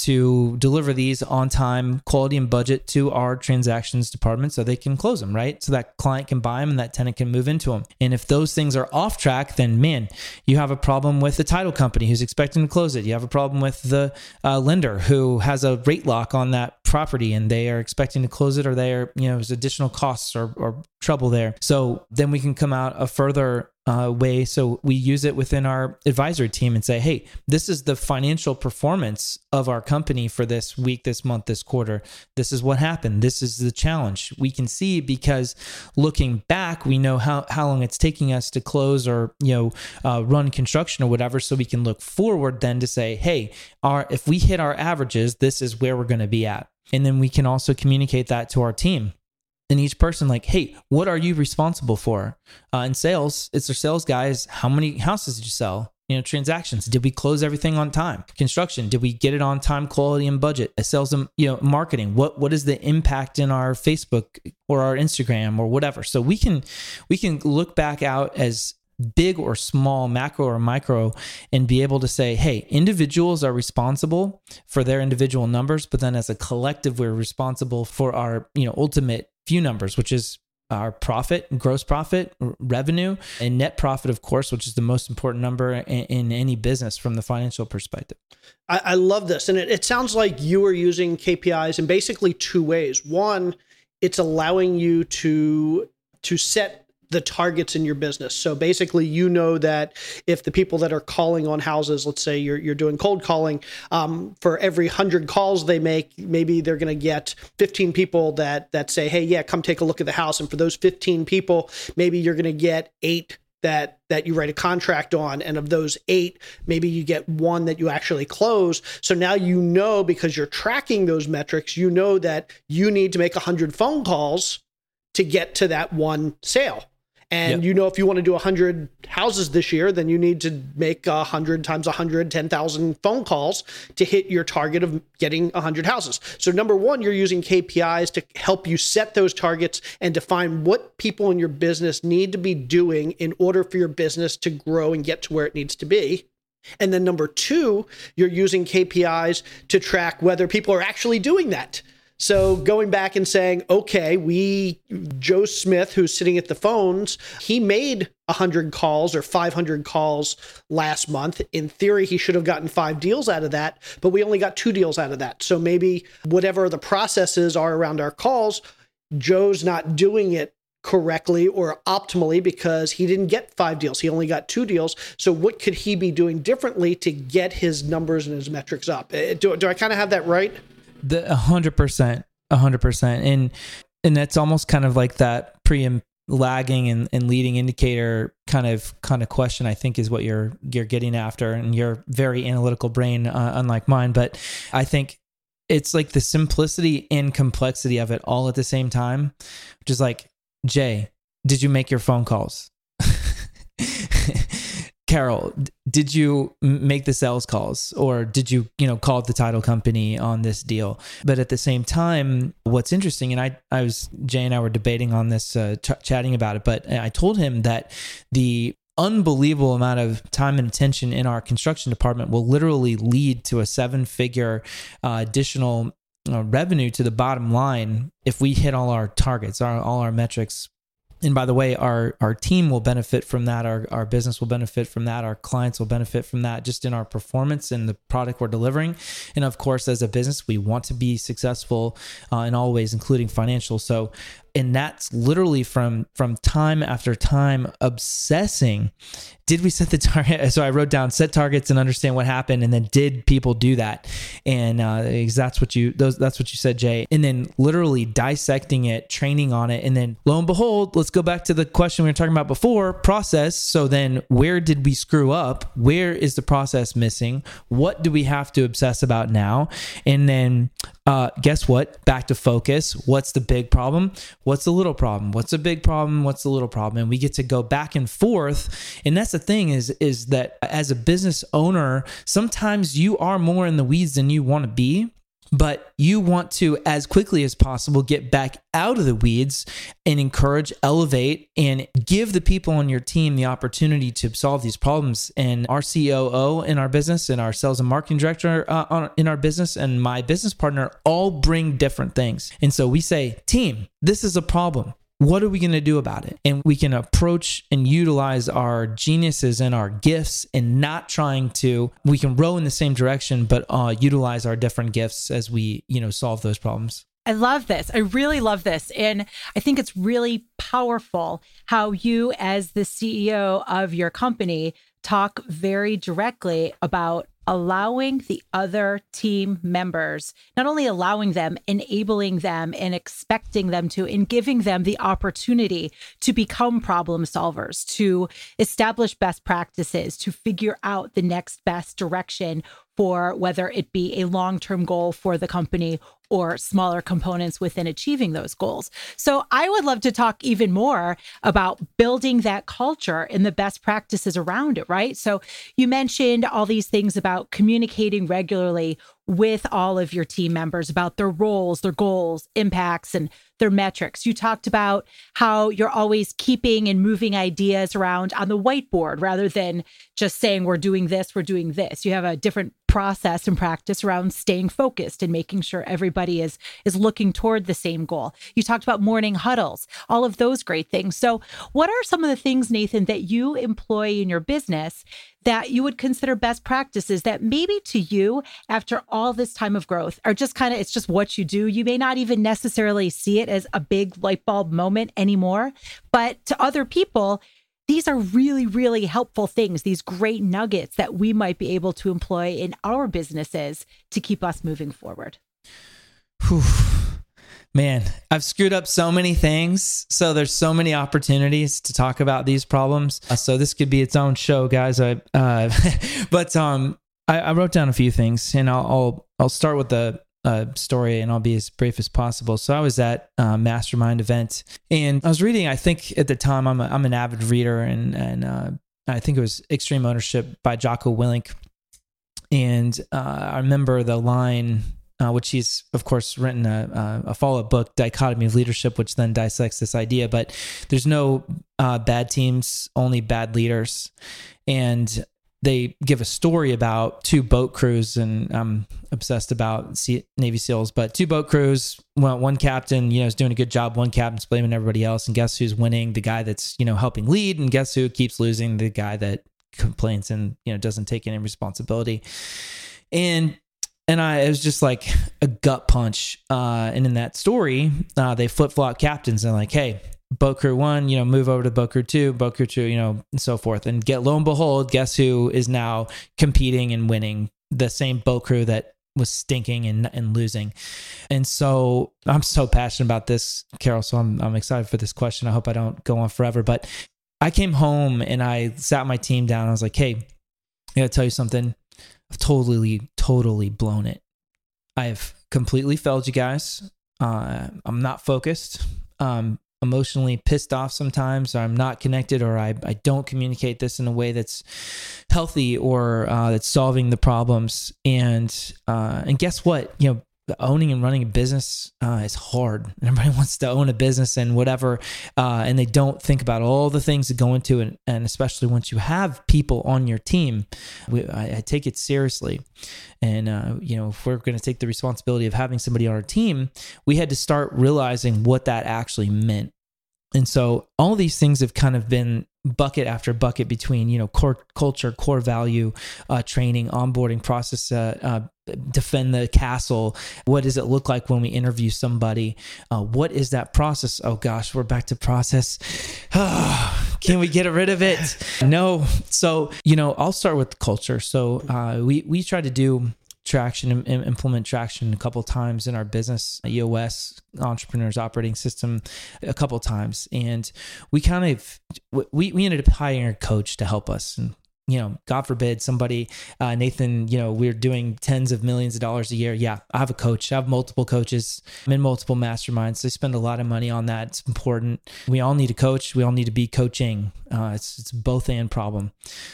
to deliver these on time, quality and budget to our transactions department so they can close them, right? So that client can buy them and that tenant can move into them. And if those things are off track, then man, you have a problem with the title company who's expecting to close it. You have a problem with the uh, lender who has a rate lock on that property and they are expecting to close it, or there, you know, there's additional costs or, or trouble there. So then we can come out a further uh, way. So we use it within our advisory team and say, hey, this is the financial performance of our company for this week, this month, this quarter. This is what happened. This is the challenge. We can see, because looking back, we know how, how long it's taking us to close or, you know, uh, run construction or whatever. So we can look forward then to say, hey, our, if we hit our averages, this is where we're going to be at. And then we can also communicate that to our team. And each person, like, hey, what are you responsible for? Uh, in sales, it's their sales guys. How many houses did you sell? You know, transactions. Did we close everything on time? Construction. Did we get it on time, quality and budget? Sales and, you know, marketing. What, what is the impact in our Facebook or our Instagram or whatever? So we can, we can look back out as big or small, macro or micro, and be able to say, hey, individuals are responsible for their individual numbers, but then as a collective, we're responsible for our, you know, ultimate few numbers, which is our profit, gross profit, revenue, and net profit, of course, which is the most important number in, in any business from the financial perspective. I, I love this. And it, it sounds like you are using K P Is in basically two ways. One, it's allowing you to, to set the targets in your business. So basically, you know that if the people that are calling on houses, let's say you're you're doing cold calling, um, for every hundred calls they make, maybe they're going to get fifteen people that that say, hey, yeah, come take a look at the house. And for those fifteen people, maybe you're going to get eight that that you write a contract on. And of those eight, maybe you get one that you actually close. So now you know, because you're tracking those metrics, you know that you need to make one hundred phone calls to get to that one sale. And yep. you know, if you want to do one hundred houses this year, then you need to make one hundred times one hundred, ten thousand phone calls to hit your target of getting one hundred houses. So number one, you're using K P Is to help you set those targets and define what people in your business need to be doing in order for your business to grow and get to where it needs to be. And then number two, you're using K P Is to track whether people are actually doing that. So going back and saying, okay, we, Joe Smith, who's sitting at the phones, he made one hundred calls or five hundred calls last month. In theory, he should have gotten five deals out of that, but we only got two deals out of that. So maybe whatever the processes are around our calls, Joe's not doing it correctly or optimally because he didn't get five deals. He only got two deals. So what could he be doing differently to get his numbers and his metrics up? Do, do I kind of have that right? The a hundred percent, a hundred percent. And, and that's almost kind of like that pre and lagging and, and leading indicator kind of, kind of question, I think is what you're, you're getting after. And you're very analytical brain, uh, unlike mine. But I think it's like the simplicity and complexity of it all at the same time, which is like, Jay, did you make your phone calls? Carol, did you make the sales calls, or did you, you know, call the title company on this deal? But at the same time, what's interesting, and I, I was, Jay and I were debating on this, uh, ch- chatting about it, but I told him that the unbelievable amount of time and attention in our construction department will literally lead to a seven-figure uh, additional uh, revenue to the bottom line if we hit all our targets, our, all our metrics. And by the way, our our team will benefit from that. Our our business will benefit from that. Our clients will benefit from that, just in our performance and the product we're delivering. And of course, as a business, we want to be successful uh, in all ways, including financial. So, and that's literally from from time after time obsessing. Did we set the target? So I wrote down set targets and understand what happened, and then did people do that? And uh, that's what you those that's what you said, Jay. And then literally dissecting it, training on it, and then lo and behold, let's go back to the question we were talking about before: process. So then, where did we screw up? Where is the process missing? What do we have to obsess about now? And then, uh, guess what? Back to focus. What's the big problem? What's the little problem? What's the big problem? What's the little problem? And we get to go back and forth. And that's the thing is, is that as a business owner, sometimes you are more in the weeds than you want to be, but you want to, as quickly as possible, get back out of the weeds and encourage, elevate, and give the people on your team the opportunity to solve these problems. And our C O O in our business, and our sales and marketing director uh, in our business, and my business partner all bring different things. And so we say, team, this is a problem. What are we going to do about it? And we can approach and utilize our geniuses and our gifts, and not trying to, we can row in the same direction, but uh, utilize our different gifts as we, you know, solve those problems. I love this. I really love this. And I think it's really powerful how you, as the C E O of your company, talk very directly about allowing the other team members, not only allowing them, enabling them and expecting them to, and giving them the opportunity to become problem solvers, to establish best practices, to figure out the next best direction for whether it be a long-term goal for the company or smaller components within achieving those goals. So I would love to talk even more about building that culture and the best practices around it, right? So you mentioned all these things about communicating regularly with all of your team members about their roles, their goals, impacts, and their metrics. You talked about how you're always keeping and moving ideas around on the whiteboard rather than just saying, we're doing this, we're doing this. You have a different process and practice around staying focused and making sure everybody is, is looking toward the same goal. You talked about morning huddles, all of those great things. So what are some of the things, Nathan, that you employ in your business that you would consider best practices that maybe to you, after all this time of growth, are just kind of, it's just what you do. You may not even necessarily see it as a big light bulb moment anymore, but to other people, these are really, really helpful things, these great nuggets that we might be able to employ in our businesses to keep us moving forward. Whew. Man, I've screwed up so many things. So there's so many opportunities to talk about these problems. Uh, so this could be its own show, guys. I, uh, but um, I, I wrote down a few things, and I'll I'll, I'll start with the uh, story, and I'll be as brief as possible. So I was at a Mastermind event, and I was reading. I think at the time I'm a, I'm an avid reader, and and uh, I think it was Extreme Ownership by Jocko Willink, and uh, I remember the line. Uh, which he's, of course, written a, a follow-up book, Dichotomy of Leadership, which then dissects this idea. But there's no uh, bad teams, only bad leaders. And they give a story about two boat crews, and I'm obsessed about sea, Navy SEALs, but two boat crews, well, one captain, you know, is doing a good job. One captain's blaming everybody else. And guess who's winning? The guy that's, you know, helping lead. And guess who keeps losing? The guy that complains and, you know, doesn't take any responsibility. And And I, it was just like a gut punch. Uh, and in that story, uh, they flip-flop captains and like, hey, Boat Crew one, you know, move over to Boat Crew two, Boat Crew two, you know, and so forth. And get lo and behold, guess who is now competing and winning? The same Boat Crew that was stinking and, and losing. And so I'm so passionate about this, Carol. So I'm I'm excited for this question. I hope I don't go on forever. But I came home and I sat my team down. I was like, hey, I gotta tell you something. I've totally, totally blown it. I've completely failed you guys. Uh, I'm not focused. Um, emotionally pissed off sometimes, or I'm not connected, or I, I don't communicate this in a way that's healthy or uh, that's solving the problems. And uh, and guess what? You know, owning and running a business uh, is hard. Everybody wants to own a business and whatever, uh, and they don't think about all the things that go into it. And especially once you have people on your team, we, I, I take it seriously. And, uh, you know, if we're going to take the responsibility of having somebody on our team, we had to start realizing what that actually meant. And so all these things have kind of been bucket after bucket between, you know, core culture, core value, uh, training, onboarding process, uh, uh, defend the castle. What does it look like when we interview somebody? Uh, what is that process? Oh gosh, we're back to process. Can we get rid of it? No. So, you know, I'll start with culture. So uh, we, we try to do traction and implement traction a couple of times in our business, E O S, Entrepreneurs Operating System, a couple of times. And we kind of, we, we ended up hiring a coach to help us. And, you know, God forbid somebody, uh, Nathan, you know, we're doing tens of millions of dollars a year. Yeah, I have a coach. I have multiple coaches. I'm in multiple masterminds. They spend a lot of money on that. It's important. We all need a coach. We all need to be coaching. Uh, it's, it's both and problem.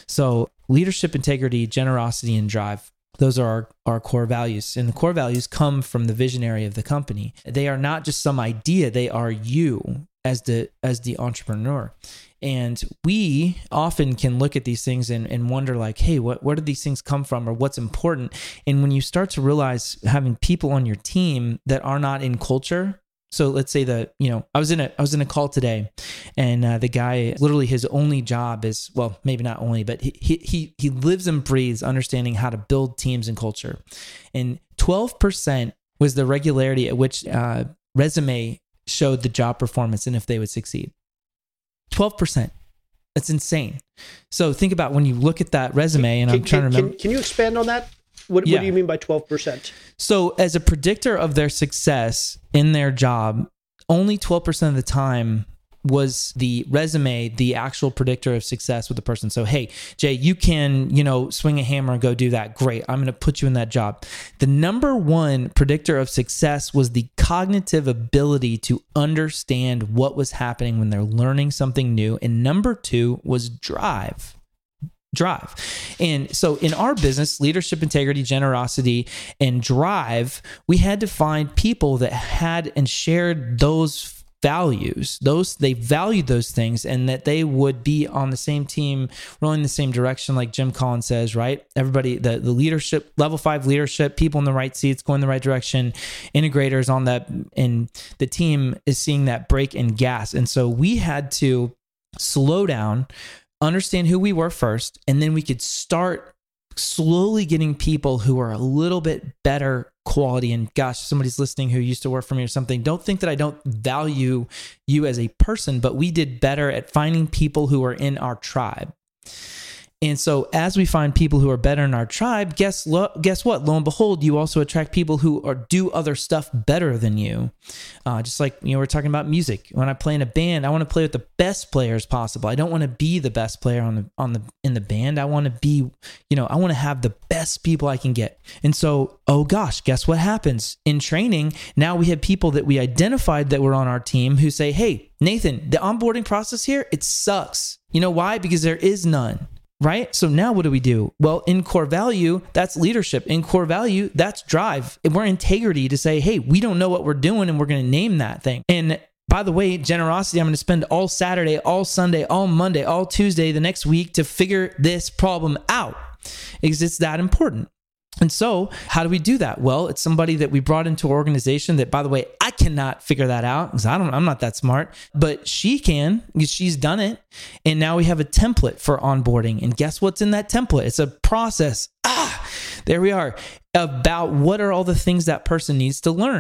So leadership, integrity, generosity, and drive. Those are our, our core values. And the core values come from the visionary of the company. They are not just some idea. They are you as the as the entrepreneur. And we often can look at these things and, and wonder like, hey, what, where do these things come from, or what's important? And when you start to realize having people on your team that are not in culture. So let's say that, you know, I was in a I was in a call today, and uh, the guy, literally his only job is, well, maybe not only, but he he he lives and breathes understanding how to build teams and culture. And twelve percent was the regularity at which uh, resume showed the job performance and if they would succeed. twelve percent. That's insane. So think about when you look at that resume, and can, I'm trying can, to remember. Can, can you expand on that? What, yeah. what do you mean by twelve percent? So as a predictor of their success in their job, only twelve percent of the time was the resume the actual predictor of success with the person. So, hey, Jay, you can, you know, swing a hammer and go do that. Great. I'm going to put you in that job. The number one predictor of success was the cognitive ability to understand what was happening when they're learning something new. And number two was drive. Drive. And so in our business, leadership, integrity, generosity, and drive, we had to find people that had and shared those values. Those, they valued those things, and that they would be on the same team, rowing the same direction, like Jim Collins says, right? Everybody, the, the leadership, level five leadership, people in the right seats, going the right direction, integrators on that, and the team is seeing that brake and gas. And so we had to slow down, understand who we were first, and then we could start slowly getting people who are a little bit better quality. And gosh, somebody's listening who used to work for me or something. Don't think that I don't value you as a person, but we did better at finding people who are in our tribe. And so as we find people who are better in our tribe, guess lo- guess what? Lo and behold, you also attract people who are do other stuff better than you. Uh, just like, you know, we're talking about music. When I play in a band, I want to play with the best players possible. I don't want to be the best player on the on the in the band. I want to be, you know, I want to have the best people I can get. And so, oh gosh, guess what happens in training? Now we have people that we identified that were on our team who say, "Hey, Nathan, the onboarding process here, it sucks." You know why? Because there is none. Right? So now what do we do? Well, in core value, that's leadership. In core value, that's drive. And we're integrity to say, hey, we don't know what we're doing, and we're going to name that thing. And by the way, generosity, I'm going to spend all Saturday, all Sunday, all Monday, all Tuesday, the next week to figure this problem out, because it's that important. And so how do we do that? Well, it's somebody that we brought into our organization that, by the way, I cannot figure that out because I don't, I'm not that smart, but she can, because she's done it. And now we have a template for onboarding. And guess what's in that template? It's a process. Ah, there we are, about what are all the things that person needs to learn.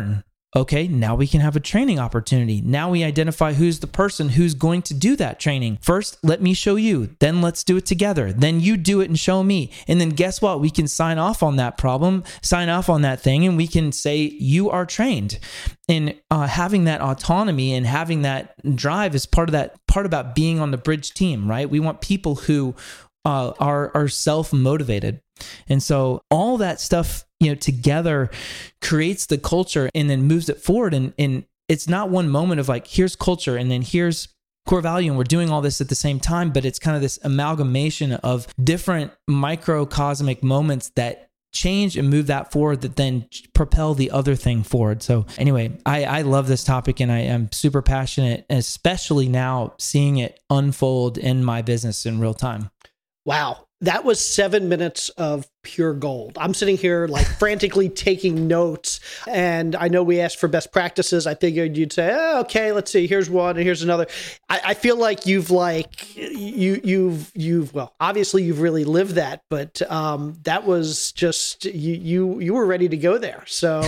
Okay, now we can have a training opportunity. Now we identify who's the person who's going to do that training. First, let me show you. Then let's do it together. Then you do it and show me. And then guess what? We can sign off on that problem, sign off on that thing, and we can say you are trained. And uh, having that autonomy and having that drive is part of that part about being on the bridge team, right? We want people who uh, are are self-motivated. And so all that stuff, you know, together creates the culture and then moves it forward. And, and it's not one moment of like, here's culture and then here's core value. And we're doing all this at the same time, but it's kind of this amalgamation of different microcosmic moments that change and move that forward that then propel the other thing forward. So anyway, I, I love this topic and I am super passionate, especially now seeing it unfold in my business in real time. Wow. That was seven minutes of pure gold. I'm sitting here like frantically taking notes. And I know we asked for best practices. I figured you'd say, oh, okay, let's see, here's one and here's another. I, I feel like you've like, you, you've, you've, well, obviously you've really lived that, but um, that was just, you, you, you were ready to go there. So,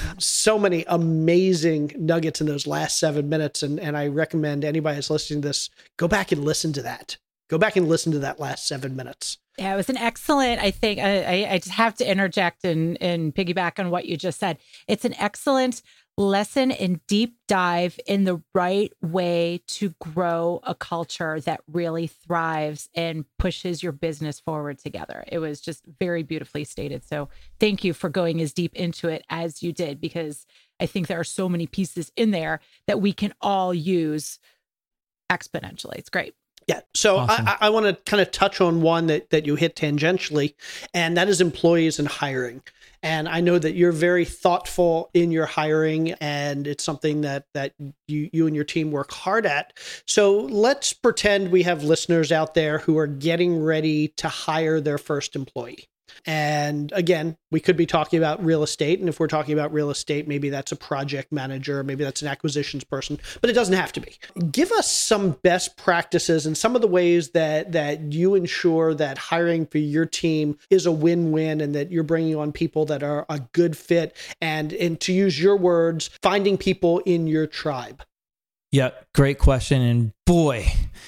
so many amazing nuggets in those last seven minutes. And, and I recommend anybody that's listening to this, go back and listen to that. Go back and listen to that last seven minutes. Yeah, it was an excellent, I think, I, I just have to interject and, and piggyback on what you just said. It's an excellent lesson and deep dive in the right way to grow a culture that really thrives and pushes your business forward together. It was just very beautifully stated. So thank you for going as deep into it as you did, because I think there are so many pieces in there that we can all use exponentially. It's great. Yeah. So awesome. I, I want to kind of touch on one that, that you hit tangentially, and that is employees and hiring. And I know that you're very thoughtful in your hiring, and it's something that, that you, you and your team work hard at. So let's pretend we have listeners out there who are getting ready to hire their first employee. And again, we could be talking about real estate. And if we're talking about real estate, maybe that's a project manager, maybe that's an acquisitions person, but it doesn't have to be. Give us some best practices and some of the ways that, that you ensure that hiring for your team is a win-win and that you're bringing on people that are a good fit. And, and to use your words, finding people in your tribe. Yep. Great question. And boy,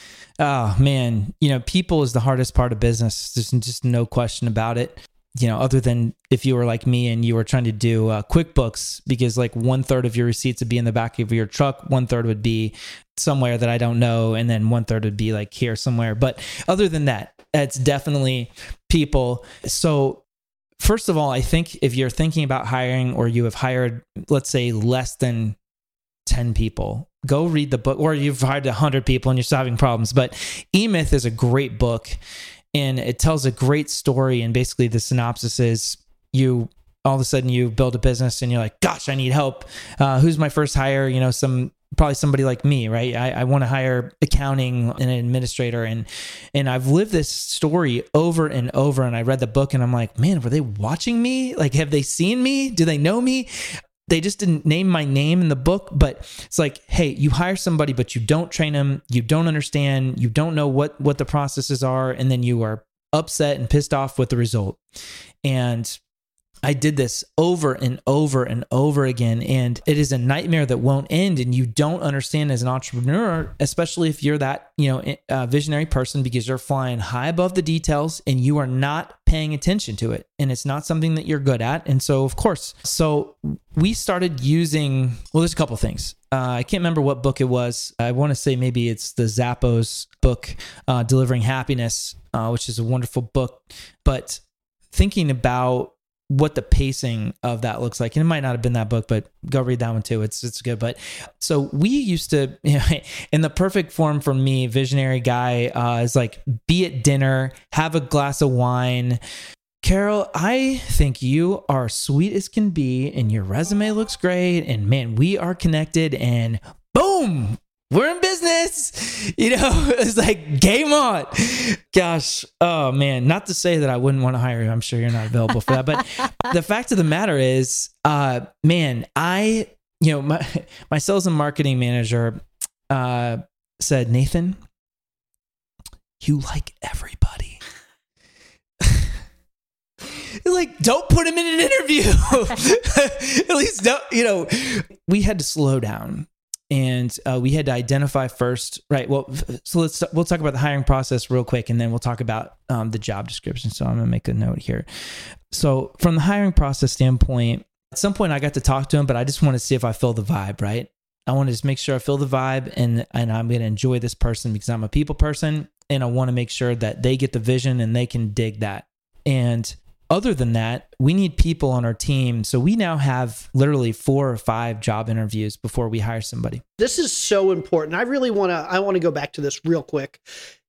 oh man, you know, people is the hardest part of business. There's just no question about it. You know, other than if you were like me and you were trying to do uh, QuickBooks, because like one third of your receipts would be in the back of your truck, one third would be somewhere that I don't know, and then one third would be like here somewhere. But other than that, it's definitely people. So first of all, I think if you're thinking about hiring or you have hired, let's say less than ten people, go read the book, or you've hired one hundred people and you're still having problems. But E-Myth is a great book and it tells a great story. And basically the synopsis is you, all of a sudden you build a business and you're like, gosh, I need help. Uh, who's my first hire? You know, some, probably somebody like me, right? I, I want to hire accounting and an administrator. And, and I've lived this story over and over. And I read the book and I'm like, man, were they watching me? Like, have they seen me? Do they know me? They just didn't name my name in the book, but it's like, hey, you hire somebody, but you don't train them. You don't understand. You don't know what, what the processes are. And then you are upset and pissed off with the result. And I did this over and over and over again, and it is a nightmare that won't end. And you don't understand as an entrepreneur, especially if you're that, you know, uh, visionary person, because you're flying high above the details and you are not paying attention to it. And it's not something that you're good at. And so, of course, so we started using, well, there's a couple things. Uh, I can't remember what book it was. I want to say maybe it's the Zappos book, uh, Delivering Happiness, uh, which is a wonderful book. But thinking about what the pacing of that looks like. And it might not have been that book, but go read that one too. It's it's good. But so we used to, you know, in the perfect form for me, visionary guy, uh, is like be at dinner, have a glass of wine. Carol, I think you are sweet as can be and your resume looks great. And man, we are connected and boom, we're in business. You know, it's like game on. Gosh, oh man, not to say that I wouldn't want to hire you. I'm sure you're not available for that. But the fact of the matter is, uh, man, I, you know, my, my sales and marketing manager uh, said, Nathan, you like everybody. like, don't put him in an interview. At least, don't, you know, we had to slow down. And uh, we had to identify first, right? Well, so let's we'll talk about the hiring process real quick, and then we'll talk about um, the job description. So I'm gonna make a note here. So from the hiring process standpoint, at some point I got to talk to him, but I just want to see if I feel the vibe, right? I want to just make sure I feel the vibe, and and I'm gonna enjoy this person because I'm a people person, and I want to make sure that they get the vision and they can dig that. And other than that, we need people on our team. So we now have literally four or five job interviews before we hire somebody. This is so important. I really want to, I want to go back to this real quick.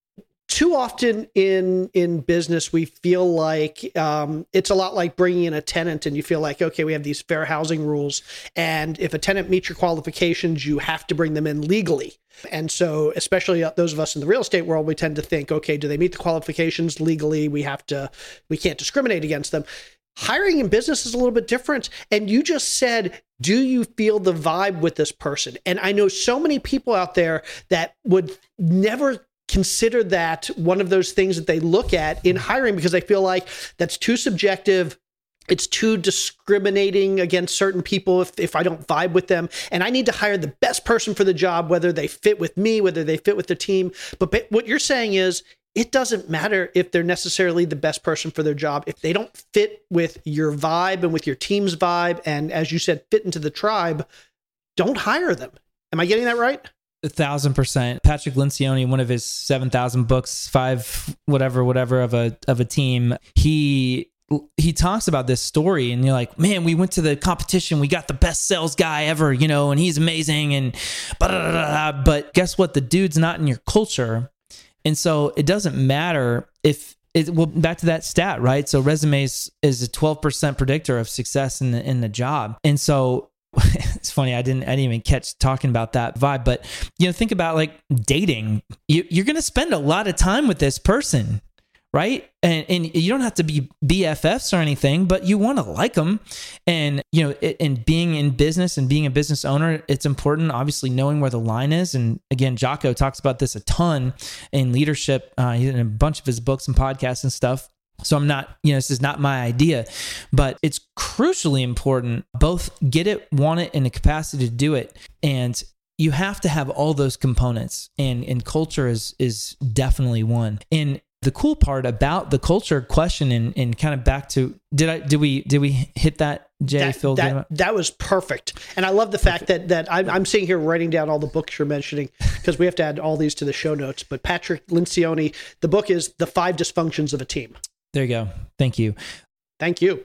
Too often in, in business, we feel like um, it's a lot like bringing in a tenant, and you feel like, okay, we have these fair housing rules. And if a tenant meets your qualifications, you have to bring them in legally. And so, especially those of us in the real estate world, we tend to think, okay, do they meet the qualifications legally? We have to, we can't discriminate against them. Hiring in business is a little bit different. And you just said, do you feel the vibe with this person? And I know so many people out there that would never consider that one of those things that they look at in hiring because they feel like that's too subjective. It's too discriminating against certain people if, if I don't vibe with them. And I need to hire the best person for the job, whether they fit with me, whether they fit with the team. But, but what you're saying is it doesn't matter if they're necessarily the best person for their job. If they don't fit with your vibe and with your team's vibe, and as you said, fit into the tribe, don't hire them. Am I getting that right? A thousand percent. Patrick Lencioni, one of his seven thousand books, five, whatever, whatever of a, of a team, he, he talks about this story, and you're like, man, we went to the competition. We got the best sales guy ever, you know, and he's amazing. And blah, blah, blah, blah. But guess what? The dude's not in your culture. And so it doesn't matter if it, well, back to that stat, right? So resumes is a twelve percent predictor of success in the, in the job. And so it's funny. I didn't, I didn't even catch talking about that vibe, but you know, think about like dating. You, you're going to spend a lot of time with this person, right? And and you don't have to be B F Fs or anything, but you want to like them. And, you know, it, and being in business and being a business owner, it's important, obviously, knowing where the line is. And again, Jocko talks about this a ton in leadership, uh, in a bunch of his books and podcasts and stuff. So I'm not, you know, this is not my idea, but it's crucially important. Both get it, want it, and the capacity to do it. And you have to have all those components, and, and culture is, is definitely one. And the cool part about the culture question, and, and kind of back to, did I, did we, did we hit that, Jay? That, Phil, that, that was perfect. And I love the fact that, that I'm, I'm sitting here writing down all the books you're mentioning, because we have to add all these to the show notes. But Patrick Lencioni, the book is The Five Dysfunctions of a Team. There you go. Thank you. Thank you.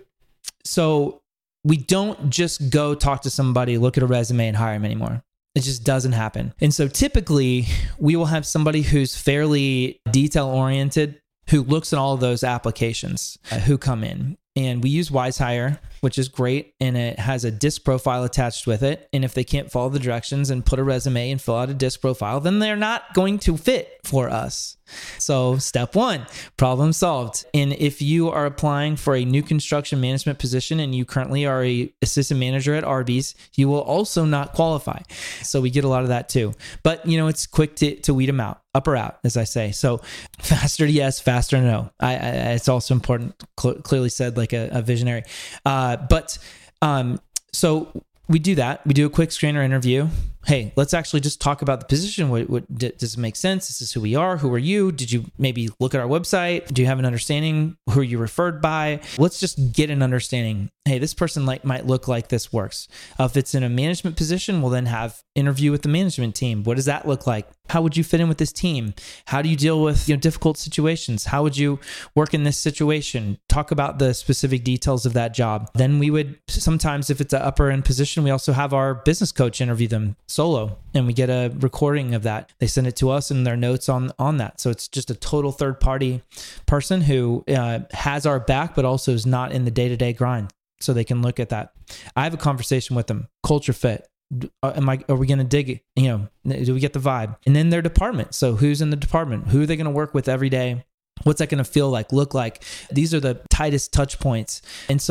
So we don't just go talk to somebody, look at a resume, and hire them anymore. It just doesn't happen. And so typically we will have somebody who's fairly detail oriented, who looks at all of those applications uh, who come in. And we use WiseHire, which is great. And it has a disc profile attached with it. And if they can't follow the directions and put a resume and fill out a disc profile, then they're not going to fit for us. So step one, problem solved. And if you are applying for a new construction management position and you currently are a assistant manager at Arby's, you will also not qualify. So we get a lot of that too. But, you know, it's quick to, to weed them out, up or out, as I say. So faster to yes, faster to no. I, I, it's also important, cl- clearly said like a, a visionary. Uh, but um, so we do that. We do a quick screener interview. Hey, let's actually just talk about the position. What, what does it make sense? This is who we are. Who are you? Did you maybe look at our website? Do you have an understanding? Who are you referred by? Let's just get an understanding. Hey, this person like might look like this works. Uh, if it's in a management position, we'll then have interview with the management team. What does that look like? How would you fit in with this team? How do you deal with, you know, difficult situations? How would you work in this situation? Talk about the specific details of that job. Then we would sometimes, if it's an upper end position, we also have our business coach interview them solo, and we get a recording of that. They send it to us and their notes on on that. So it's just a total third party person who uh, has our back, but also is not in the day to day grind. So they can look at that. I have a conversation with them. Culture fit. Am I? Are we going to dig it? You know, do we get the vibe? And then their department. So who's in the department? Who are they going to work with every day? What's that going to feel like? Look like? These are the tightest touch points. And so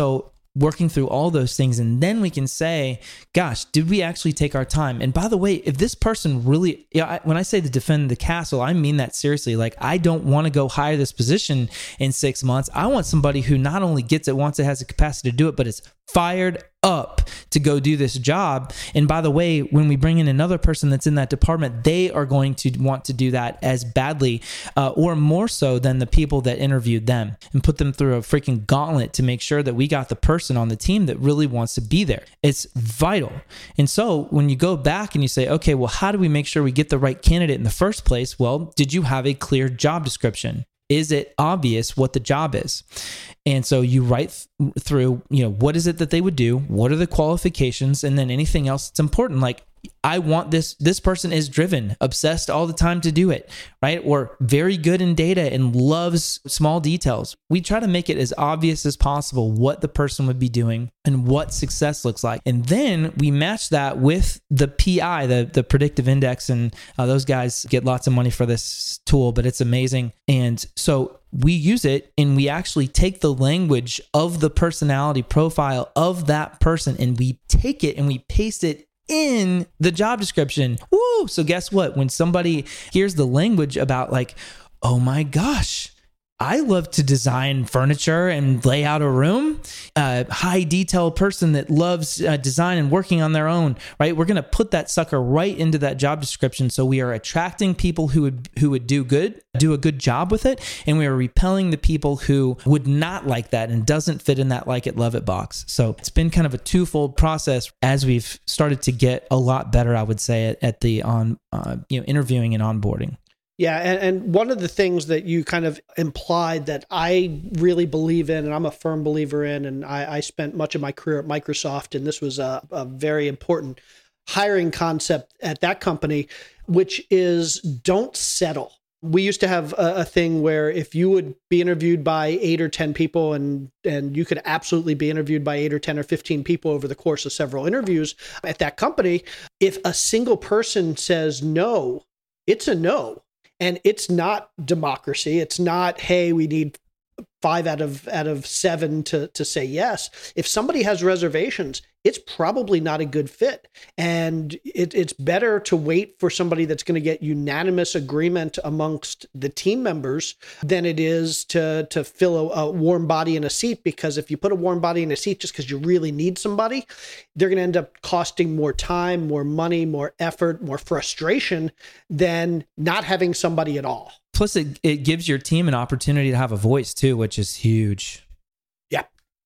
working through all those things. And then we can say, gosh, did we actually take our time? And by the way, if this person really, yeah, I, when I say to defend the castle, I mean that seriously. Like, I don't want to go hire this position in six months. I want somebody who not only gets it, wants it, has the capacity to do it, but is fired up to go do this job. And by the way, when we bring in another person that's in that department, they are going to want to do that as badly uh, or more so than the people that interviewed them, and put them through a freaking gauntlet to make sure that we got the person on the team that really wants to be there. It's vital. And so when you go back and you say, okay, well, how do we make sure we get the right candidate in the first place? Well, did you have a clear job description? Is it obvious what the job is? And so you write th- through, you know, what is it that they would do? What are the qualifications? And then anything else that's important, like, I want this, this person is driven, obsessed all the time to do it, right? Or very good in data and loves small details. We try to make it as obvious as possible what the person would be doing and what success looks like. And then we match that with the P I, the, the predictive index. And uh, those guys get lots of money for this tool, but it's amazing. And so we use it, and we actually take the language of the personality profile of that person, and we take it and we paste it in the job description. Woo! So guess what? When somebody hears the language about, like, oh my gosh, I love to design furniture and lay out a room, a high detail person that loves uh, design and working on their own, right? We're going to put that sucker right into that job description. So we are attracting people who would, who would do good, do a good job with it. And we are repelling the people who would not like that and doesn't fit in that like it, love it box. So it's been kind of a twofold process as we've started to get a lot better, I would say, at, at the on, uh, you know, interviewing and onboarding. Yeah, and, and one of the things that you kind of implied that I really believe in, and I'm a firm believer in, and I, I spent much of my career at Microsoft, and this was a, a very important hiring concept at that company, which is don't settle. We used to have a, a thing where if you would be interviewed by eight or ten people, and and you could absolutely be interviewed by eight or ten or fifteen people over the course of several interviews at that company, if a single person says no, it's a no. And it's not democracy. It's not, hey, we need five out of out of seven to, to say yes. If somebody has reservations, it's probably not a good fit. And it, it's better to wait for somebody that's going to get unanimous agreement amongst the team members than it is to, to fill a, a warm body in a seat. Because if you put a warm body in a seat just because you really need somebody, they're going to end up costing more time, more money, more effort, more frustration than not having somebody at all. Plus, it, it gives your team an opportunity to have a voice too, which is huge. Yeah.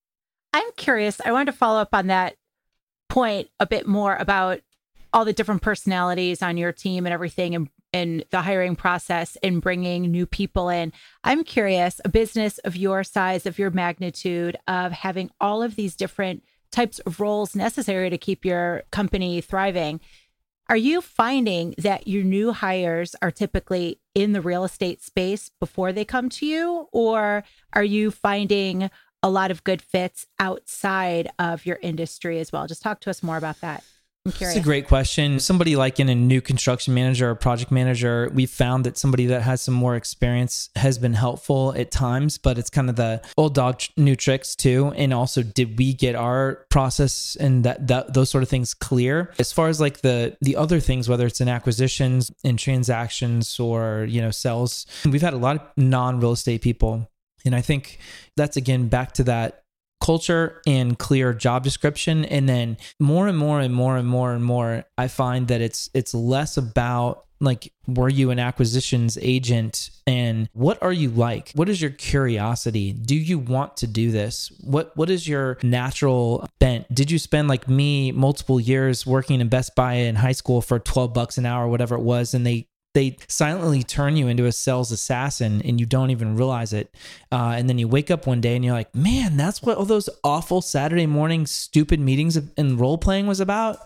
I'm curious. I wanted to follow up on that point a bit more about all the different personalities on your team and everything, and, and the hiring process and bringing new people in. I'm curious, a business of your size, of your magnitude, of having all of these different types of roles necessary to keep your company thriving. Are you finding that your new hires are typically in the real estate space before they come to you? Or are you finding a lot of good fits outside of your industry as well? Just talk to us more about that. I'm curious. That's a great question. Somebody like in a new construction manager or project manager, we've found that somebody that has some more experience has been helpful at times, but it's kind of the old dog new tricks too. And also, did we get our process and that, that those sort of things clear? As far as like the the other things, whether it's in acquisitions and transactions or, you know, sales, we've had a lot of non-real estate people. And I think that's, again, back to that culture and clear job description. And then more and more and more and more and more, I find that it's it's less about like, were you an acquisitions agent and what are you like? What is your curiosity? Do you want to do this? What What is your natural bent? Did you spend, like me, multiple years working in Best Buy in high school for twelve bucks an hour, whatever it was, and they They silently turn you into a sales assassin and you don't even realize it. Uh, and then you wake up one day and you're like, man, that's what all those awful Saturday morning stupid meetings and role playing was about?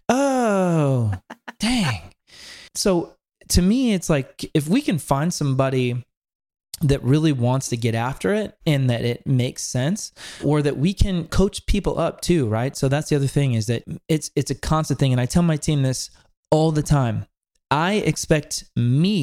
Oh, dang. So to me, it's like, if we can find somebody that really wants to get after it and that it makes sense, or that we can coach people up too, right? So that's the other thing, is that it's it's a constant thing. And I tell my team this all the time. I expect me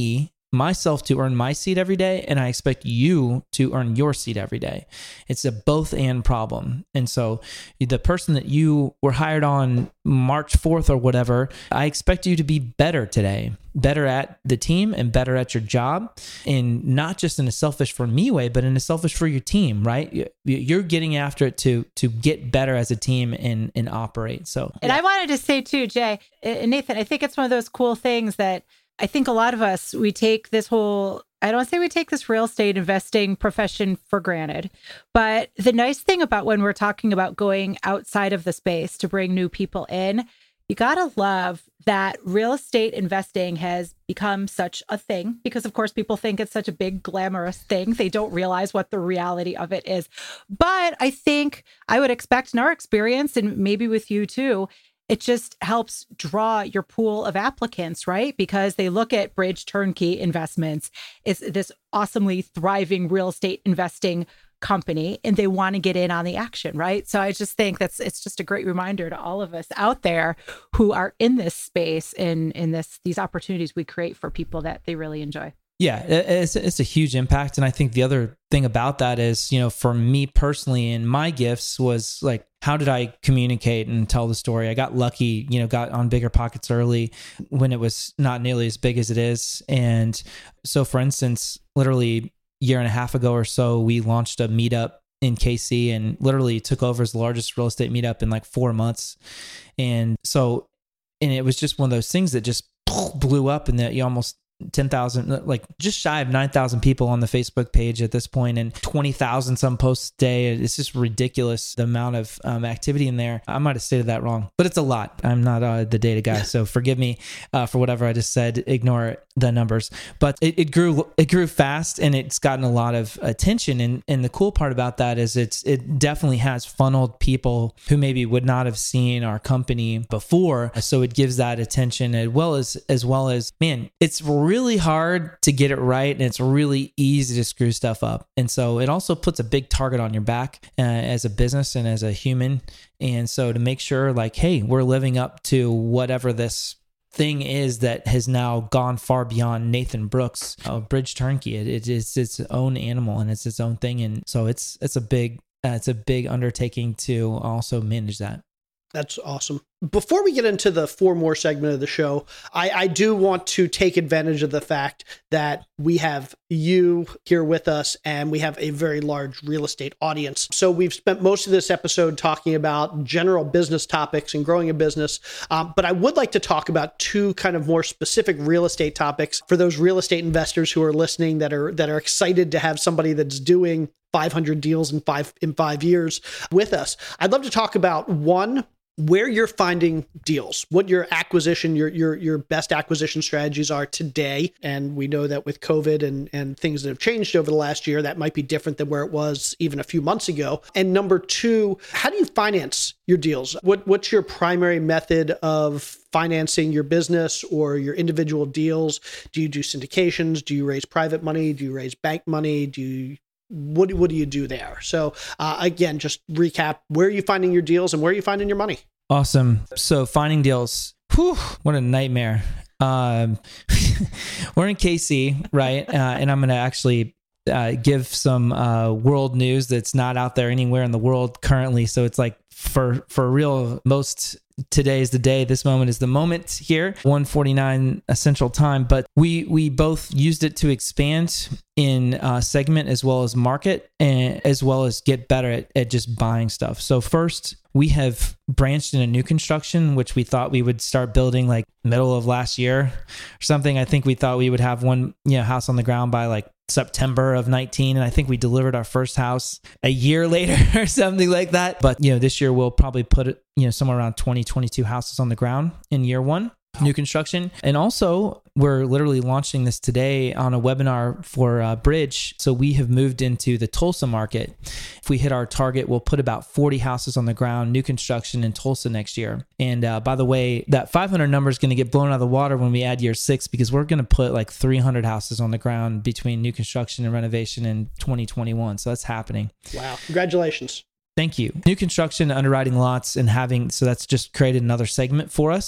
myself to earn my seat every day, and I expect you to earn your seat every day. It's a both and problem. And so the person that you were hired on March fourth or whatever, I expect you to be better today, better at the team and better at your job. And not just in a selfish for me way, but in a selfish for your team, right? You're getting after it to to get better as a team and, and operate. So, and I wanted to say too, Jay and Nathan, I think it's one of those cool things that I think a lot of us, we take this whole, I don't say we take this real estate investing profession for granted, but the nice thing about when we're talking about going outside of the space to bring new people in, you gotta love that real estate investing has become such a thing because, of course, people think it's such a big, glamorous thing. They don't realize what the reality of it is. But I think I would expect in our experience, and maybe with you too, it just helps draw your pool of applicants, right? Because they look at Bridge Turnkey Investments, it's this awesomely thriving real estate investing company, and they want to get in on the action, right? So I just think that's it's just a great reminder to all of us out there who are in this space and in this these opportunities we create for people that they really enjoy. Yeah, it's it's a huge impact. And I think the other thing about that is, you know, for me personally and my gifts was like, how did I communicate and tell the story? I got lucky, you know, got on Bigger Pockets early when it was not nearly as big as it is. And so, for instance, literally a year and a half ago or so, we launched a meetup in K C and literally took over as the largest real estate meetup in like four months. And so, and it was just one of those things that just blew up, and that you almost ten thousand, like just shy of nine thousand people on the Facebook page at this point, and twenty thousand some posts a day. It's just ridiculous, the amount of um, activity in there. I might have stated that wrong, but it's a lot. I'm not uh, the data guy, so forgive me uh, for whatever I just said. Ignore the numbers. But it, it grew it grew fast, and it's gotten a lot of attention. And, and the cool part about that is it's it definitely has funneled people who maybe would not have seen our company before. So it gives that attention, as well as, as well as, man, it's really hard to get it right, and it's really easy to screw stuff up. And so it also puts a big target on your back uh, as a business and as a human. And so to make sure like, hey, we're living up to whatever this thing is that has now gone far beyond Nathan Brooks, uh, Bridge Turnkey. It, it is its own animal, and it's its own thing. And so it's, it's a big, uh, it's a big undertaking to also manage that. That's awesome. Before we get into the four more segment of the show, I, I do want to take advantage of the fact that we have you here with us, and we have a very large real estate audience. So we've spent most of this episode talking about general business topics and growing a business. Um, but I would like to talk about two kind of more specific real estate topics for those real estate investors who are listening that are that are excited to have somebody that's doing five hundred deals in five in five years with us. I'd love to talk about one, where you're finding deals, what your acquisition, your your your best acquisition strategies are today. And we know that with COVID and, and things that have changed over the last year, that might be different than where it was even a few months ago. And number two, how do you finance your deals? What what's your primary method of financing your business or your individual deals? Do you do syndications? Do you raise private money? Do you raise bank money? Do you What, what do you do there? So uh, again, just recap, where are you finding your deals and where are you finding your money? Awesome. So finding deals, whew, what a nightmare. Um, we're in K C, right? Uh, and I'm going to actually uh, give some uh, world news that's not out there anywhere in the world currently. So it's like for, for real, most today is the day. This moment is the moment here, one forty-nine Central Time. But we we both used it to expand in uh, segment as well as market, and as well as get better at, at just buying stuff. So first, we have branched into new construction, which we thought we would start building like middle of last year or something. I think we thought we would have one, you know, house on the ground by like September of nineteen. And I think we delivered our first house a year later or something like that. But, you know, this year we'll probably put it, you know, somewhere around twenty, twenty-two houses on the ground in year one, new construction. And also we're literally launching this today on a webinar for uh, Bridge. So we have moved into the Tulsa market. If we hit our target, we'll put about forty houses on the ground, new construction in Tulsa next year. And uh, by the way, that five hundred number is going to get blown out of the water when we add year six, because we're going to put like three hundred houses on the ground between new construction and renovation in twenty twenty-one. So that's happening. Wow. Congratulations. Thank you. New construction, underwriting lots, and having, so that's just created another segment for us.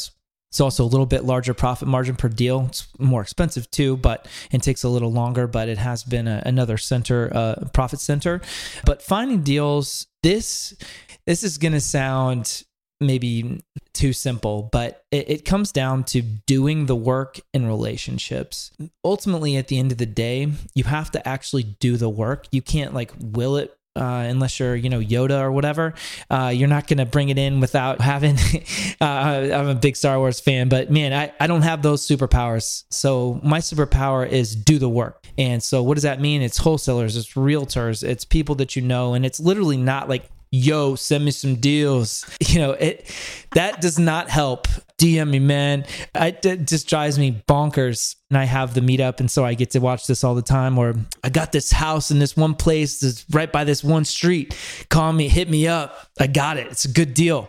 It's also a little bit larger profit margin per deal. It's more expensive too, but it takes a little longer, but it has been a, another center, uh, profit center. But finding deals, this, this is going to sound maybe too simple, but it, it comes down to doing the work in relationships. Ultimately, at the end of the day, you have to actually do the work. You can't like will it. Uh, unless you're, you know, Yoda or whatever, uh, you're not going to bring it in without having, uh, I'm a big Star Wars fan, but man, I, I don't have those superpowers. So my superpower is do the work. And so what does that mean? It's wholesalers, it's realtors, it's people that you know, and it's literally not like, yo, send me some deals. You know, it, that does not help. D M me, man. I, it just drives me bonkers. And I have the meetup, and so I get to watch this all the time. Or I got this house in this one place that's right by this one street. Call me, hit me up. I got it. It's a good deal.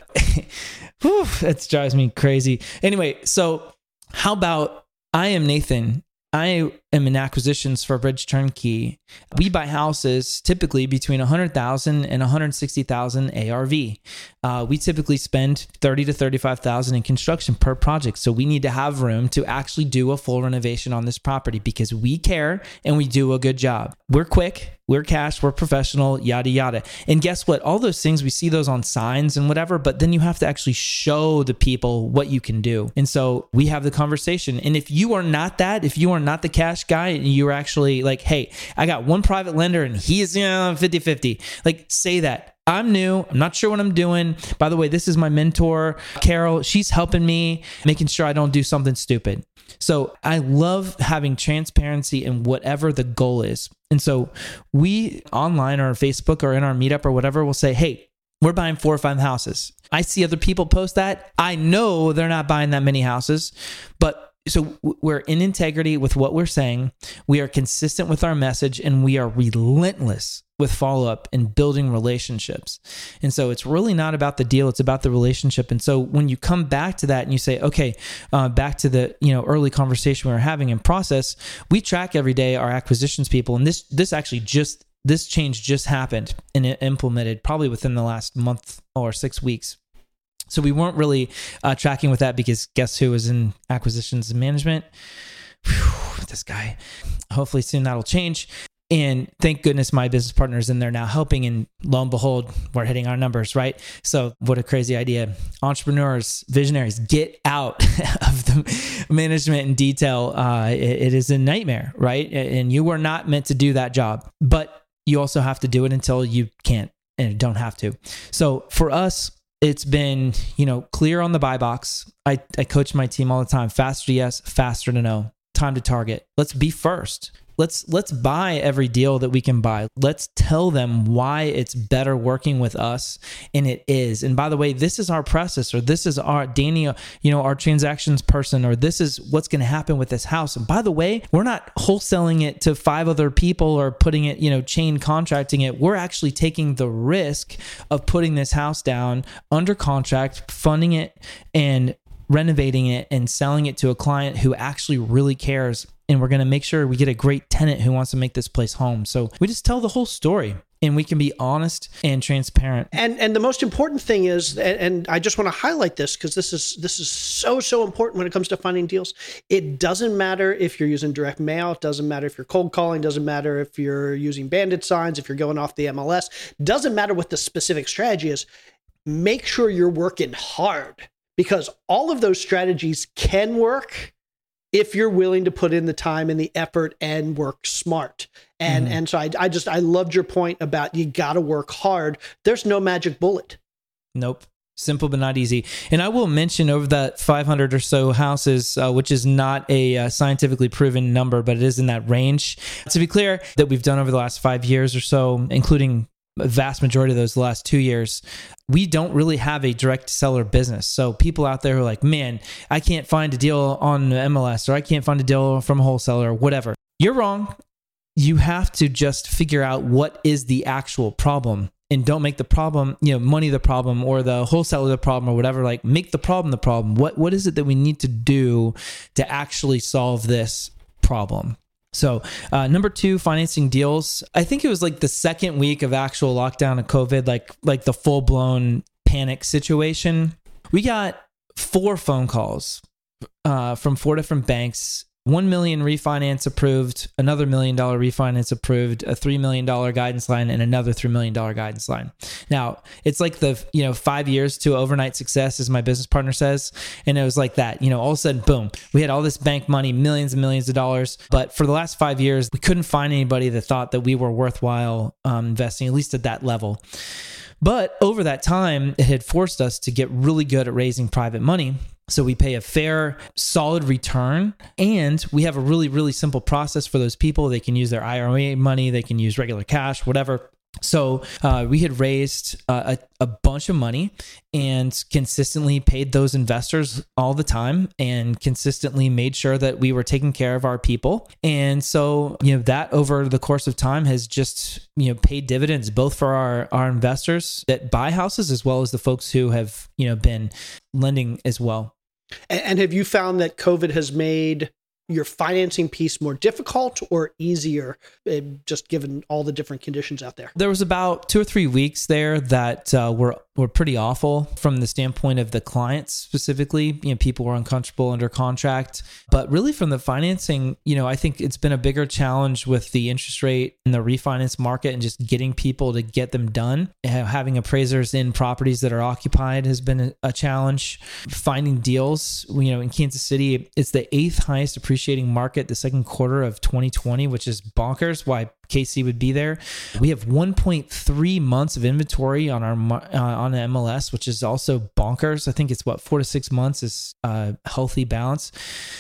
Whew, that drives me crazy. Anyway, so how about I am Nathan. I am in acquisitions for Bridge Turnkey. We buy houses typically between one hundred thousand and one hundred sixty thousand A R V. Uh, we typically spend thirty to thirty-five thousand in construction per project. So we need to have room to actually do a full renovation on this property because we care and we do a good job. We're quick, we're cash, we're professional, yada, yada. And guess what? All those things, we see those on signs and whatever, but then you have to actually show the people what you can do. And so we have the conversation. And if you are not that, if you are not the cash guy and you're actually like, hey, I got one private lender and he is, you know, fifty-fifty, like say that. I'm new. I'm not sure what I'm doing. By the way, this is my mentor, Carol. She's helping me, making sure I don't do something stupid. So I love having transparency in whatever the goal is. And so we online or on Facebook or in our meetup or whatever will say, hey, we're buying four or five houses. I see other people post that. I know they're not buying that many houses, but so we're in integrity with what we're saying. We are consistent with our message, and we are relentless with follow-up and building relationships. And so it's really not about the deal. It's about the relationship. And so when you come back to that and you say, okay, uh, back to the, you know, early conversation we were having in process, we track every day our acquisitions people. And this, this actually just, this change just happened and it implemented probably within the last month or six weeks. So we weren't really uh, tracking with that because guess who was in acquisitions and management? Whew, this guy. Hopefully soon that'll change. And thank goodness my business partner is in there now helping, and lo and behold, we're hitting our numbers, right? So what a crazy idea. Entrepreneurs, visionaries, get out of the management and detail. Uh, it, it is a nightmare, right? And you were not meant to do that job, but you also have to do it until you can't and don't have to. So for us, it's been, you know, clear on the buy box. I, I coach my team all the time. Faster to yes, faster to no. Time to target. Let's be first. Let's let's buy every deal that we can buy. Let's tell them why it's better working with us, and it is. And by the way, this is our process, or this is our Danny, you know, our transactions person, or this is what's going to happen with this house. And by the way, we're not wholesaling it to five other people or putting it, you know, chain contracting it. We're actually taking the risk of putting this house down under contract, funding it, and renovating it and selling it to a client who actually really cares. And we're going to make sure we get a great tenant who wants to make this place home. So we just tell the whole story, and we can be honest and transparent. And and the most important thing is, and, and I just want to highlight this because this is this is so, so important when it comes to finding deals. It doesn't matter if you're using direct mail. It doesn't matter if you're cold calling. It doesn't matter if you're using bandit signs, if you're going off the M L S. It doesn't matter what the specific strategy is. Make sure you're working hard, because all of those strategies can work if you're willing to put in the time and the effort and work smart. And mm-hmm. and so I, I just, I loved your point about you got to work hard. There's no magic bullet. Nope. Simple but not easy. And I will mention over that five hundred or so houses, uh, which is not a uh, scientifically proven number, but it is in that range. To be clear, that we've done over the last five years or so, including a vast majority of those the last two years, we don't really have a direct seller business. So people out there who are like, man, I can't find a deal on M L S, or I can't find a deal from a wholesaler, or whatever. You're wrong. You have to just figure out what is the actual problem, and don't make the problem, you know, money the problem, or the wholesaler the problem, or whatever. Like, make the problem the problem. What What is it that we need to do to actually solve this problem? So uh, number two, financing deals. I think it was like the second week of actual lockdown of COVID, like like the full blown panic situation. We got four phone calls uh, from four different banks. One million refinance approved, another million dollar refinance approved, a three million dollar guidance line, and another three million dollar guidance line. Now it's like the you know five years to overnight success, as my business partner says, and it was like that. You know, all of a sudden, boom, we had all this bank money, millions and millions of dollars. But for the last five years, we couldn't find anybody that thought that we were worthwhile um, investing, at least at that level. But over that time, it had forced us to get really good at raising private money. So we pay a fair, solid return, and we have a really, really simple process for those people. They can use their I R A money, they can use regular cash, whatever. So uh, we had raised uh, a, a bunch of money and consistently paid those investors all the time and consistently made sure that we were taking care of our people. And so, you know, that over the course of time has just, you know, paid dividends both for our, our investors that buy houses as well as the folks who have, you know, been lending as well. And, and have you found that COVID has made your financing piece more difficult or easier, uh, just given all the different conditions out there? There was about two or three weeks there that uh, were were pretty awful from the standpoint of the clients specifically. You know, people were uncomfortable under contract, but really from the financing, you know, I think it's been a bigger challenge with the interest rate and the refinance market and just getting people to get them done. Having appraisers in properties that are occupied has been a challenge. Finding deals, you know, in Kansas City, it's the eighth highest appreciating market the second quarter of twenty twenty, which is bonkers. Why K C would be there. We have one point three months of inventory on our uh, on the M L S, which is also bonkers. I think it's what four to six months is a healthy balance.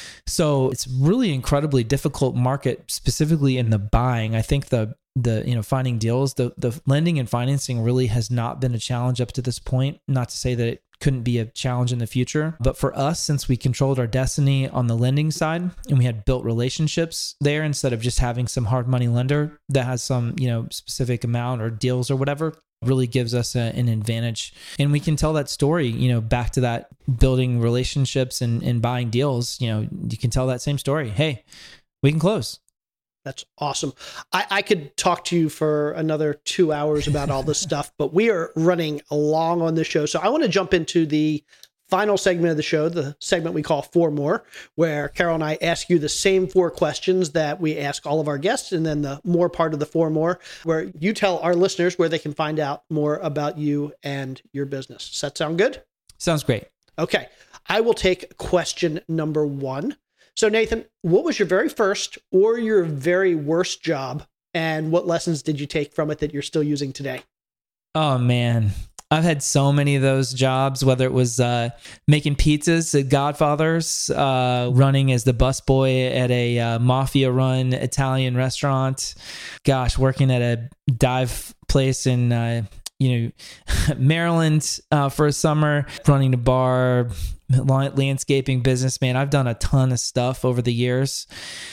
So it's really incredibly difficult market, specifically in the buying. I think the the you know finding deals, the the lending and financing really has not been a challenge up to this point. Not to say that it couldn't be a challenge in the future. But for us, since we controlled our destiny on the lending side and we had built relationships there instead of just having some hard money lender that has some, you know, specific amount or deals or whatever, really gives us a, an advantage. And we can tell that story, you know, back to that building relationships and, and buying deals. You know, you can tell that same story. Hey, we can close. That's awesome. I, I could talk to you for another two hours about all this stuff, but we are running long on this show. So I want to jump into the final segment of the show, the segment we call Four More, where Carol and I ask you the same four questions that we ask all of our guests, and then the more part of the Four More, where you tell our listeners where they can find out more about you and your business. Does that sound good? Sounds great. Okay. I will take question number one. So Nathan, what was your very first or your very worst job, and what lessons did you take from it that you're still using today? Oh man, I've had so many of those jobs, whether it was uh, making pizzas at Godfather's, uh, running as the busboy at a uh, mafia-run Italian restaurant, gosh, working at a dive place in uh, you know Maryland uh, for a summer, running a bar, landscaping business. Man, I've done a ton of stuff over the years.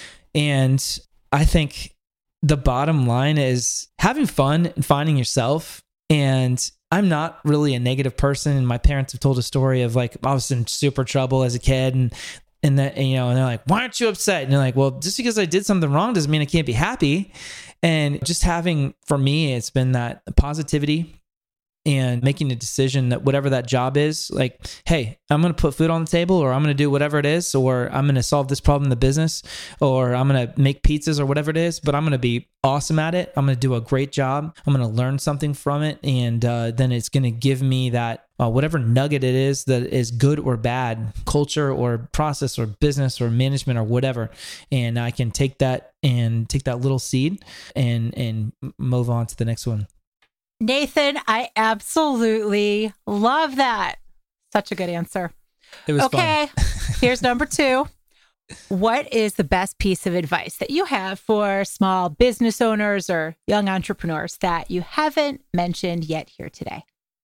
And I think the bottom line is having fun and finding yourself. And I'm not really a negative person. And my parents have told a story of like, I was in super trouble as a kid. And, and that, you know, and they're like, why aren't you upset? And they're like, well, just because I did something wrong doesn't mean I can't be happy. And just having, for me, it's been that positivity and making a decision that whatever that job is, like, hey, I'm going to put food on the table, or I'm going to do whatever it is, or I'm going to solve this problem in the business, or I'm going to make pizzas or whatever it is, but I'm going to be awesome at it. I'm going to do a great job. I'm going to learn something from it. And uh, then it's going to give me that, uh, whatever nugget it is that is good or bad, culture or process or business or management or whatever. And I can take that and take that little seed and, and move on to the next one. Nathan, I absolutely love that. Such a good answer. It was okay. Here's number two. What is the best piece of advice that you have for small business owners or young entrepreneurs that you haven't mentioned yet here today?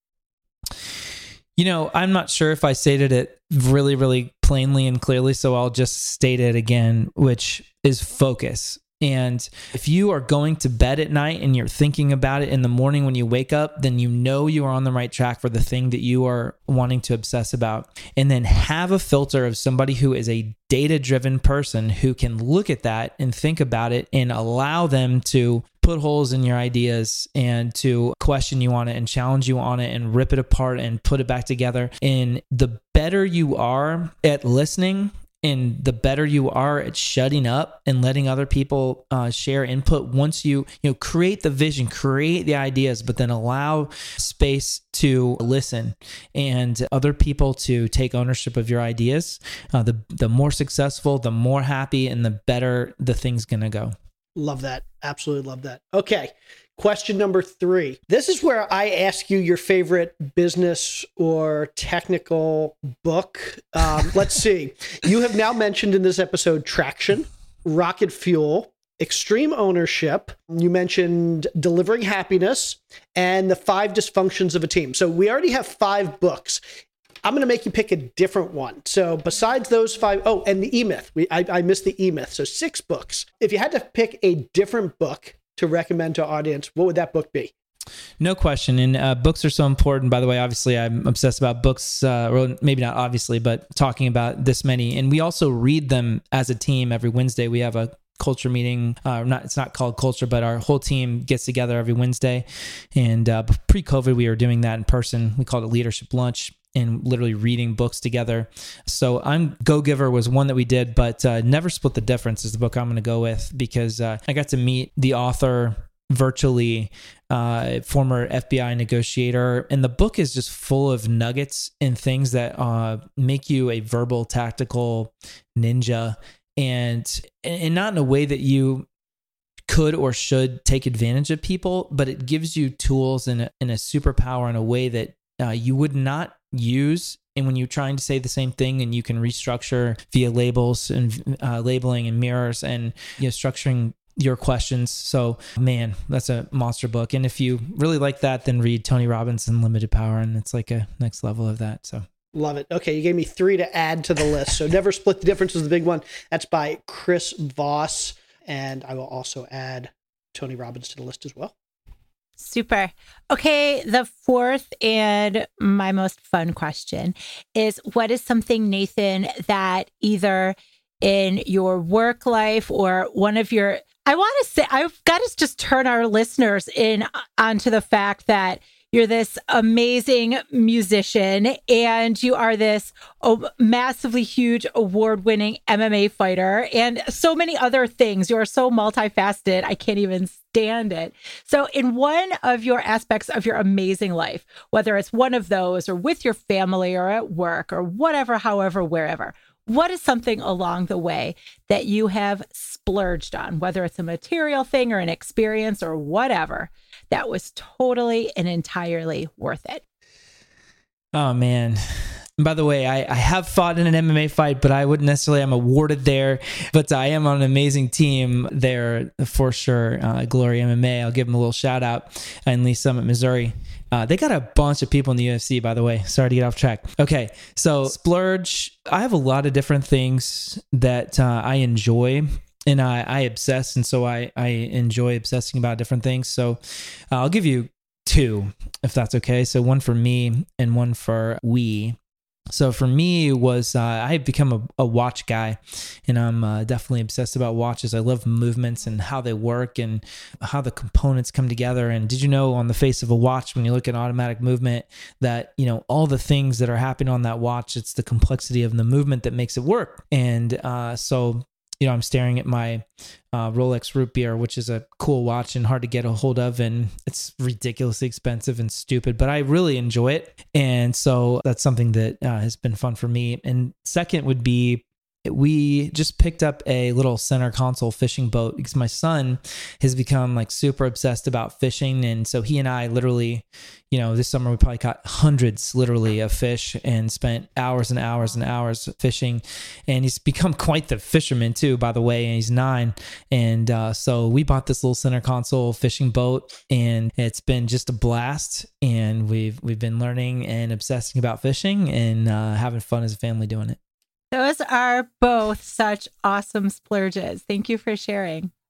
You know, I'm not sure if I stated it really, really plainly and clearly, so I'll just state it again, which is focus. And if you are going to bed at night and you're thinking about it in the morning when you wake up, then you know you are on the right track for the thing that you are wanting to obsess about. And then have a filter of somebody who is a data-driven person who can look at that and think about it and allow them to put holes in your ideas and to question you on it and challenge you on it and rip it apart and put it back together. And the better you are at listening, and the better you are at shutting up and letting other people uh, share input, once you you know create the vision, create the ideas, but then allow space to listen and other people to take ownership of your ideas, uh, the the more successful, the more happy, and the better the thing's gonna go. Love that. Absolutely love that. Okay. Question number three. This is where I ask you your favorite business or technical book. Um, let's see. You have now mentioned in this episode Traction, Rocket Fuel, Extreme Ownership. You mentioned Delivering Happiness, and The Five Dysfunctions of a Team. So we already have five books. I'm going to make you pick a different one. So besides those five, oh, and the E-Myth. We, I, I missed the E-Myth. So six books. If you had to pick a different book to recommend to our audience, what would that book be? No question. And uh, books are so important. By the way, obviously, I'm obsessed about books, uh, or maybe not obviously, but talking about this many. And we also read them as a team every Wednesday. We have a culture meeting. Uh, not It's not called culture, but our whole team gets together every Wednesday. And uh, pre-COVID, we were doing that in person. We called it Leadership Lunch, and literally reading books together. So I'm Go Giver was one that we did, but uh, Never Split the Difference is the book I'm going to go with, because uh, I got to meet the author virtually, uh, former F B I negotiator. And the book is just full of nuggets and things that uh, make you a verbal tactical ninja, and and not in a way that you could or should take advantage of people, but it gives you tools and a, and a superpower in a way that uh, you would not use. And when you're trying to say the same thing, and you can restructure via labels and uh, labeling and mirrors, and you know, structuring your questions. So man, that's a monster book. And if you really like that, then read Tony Robbins' Unlimited Power, and it's like a next level of that. So love it. Okay, you gave me three to add to the list. So Never Split the Difference is the big one. That's by Chris Voss, and I will also add Tony Robbins to the list as well. Super. Okay, the fourth and my most fun question is, what is something, Nathan, that either in your work life or one of your, I want to say, I've got to just turn our listeners in onto the fact that you're this amazing musician, and you are this oh, massively huge award-winning M M A fighter, and so many other things. You are so multifaceted. I can't even stand it. So in one of your aspects of your amazing life, whether it's one of those or with your family or at work or whatever, however, wherever, what is something along the way that you have splurged on, whether it's a material thing or an experience or whatever, that was totally and entirely worth it? Oh, man. And by the way, I, I have fought in an M M A fight, but I wouldn't necessarily, I'm awarded there, but I am on an amazing team there for sure. Uh, Glory M M A, I'll give them a little shout out in Lee Summit, Missouri. Uh, they got a bunch of people in the U F C, by the way. Sorry to get off track. Okay, so splurge. I have a lot of different things that uh, I enjoy, and I, I obsess, and so I, I enjoy obsessing about different things. So uh, I'll give you two, if that's okay. So one for me and one for we. So for me was, uh, I've become a, a watch guy, and I'm uh, definitely obsessed about watches. I love movements and how they work and how the components come together. And did you know, on the face of a watch, when you look at automatic movement, that, you know, all the things that are happening on that watch, it's the complexity of the movement that makes it work. And uh, so, you know, I'm staring at my uh, Rolex Root Beer, which is a cool watch and hard to get a hold of, and it's ridiculously expensive and stupid, but I really enjoy it. And so that's something that uh, has been fun for me. And second would be, we just picked up a little center console fishing boat because my son has become like super obsessed about fishing. And so he and I literally, you know, this summer we probably caught hundreds literally of fish and spent hours and hours and hours fishing. And he's become quite the fisherman too, by the way, and he's nine. And uh, so we bought this little center console fishing boat, and it's been just a blast. And we've, we've been learning and obsessing about fishing and uh, having fun as a family doing it. Those are both such awesome splurges. Thank you for sharing.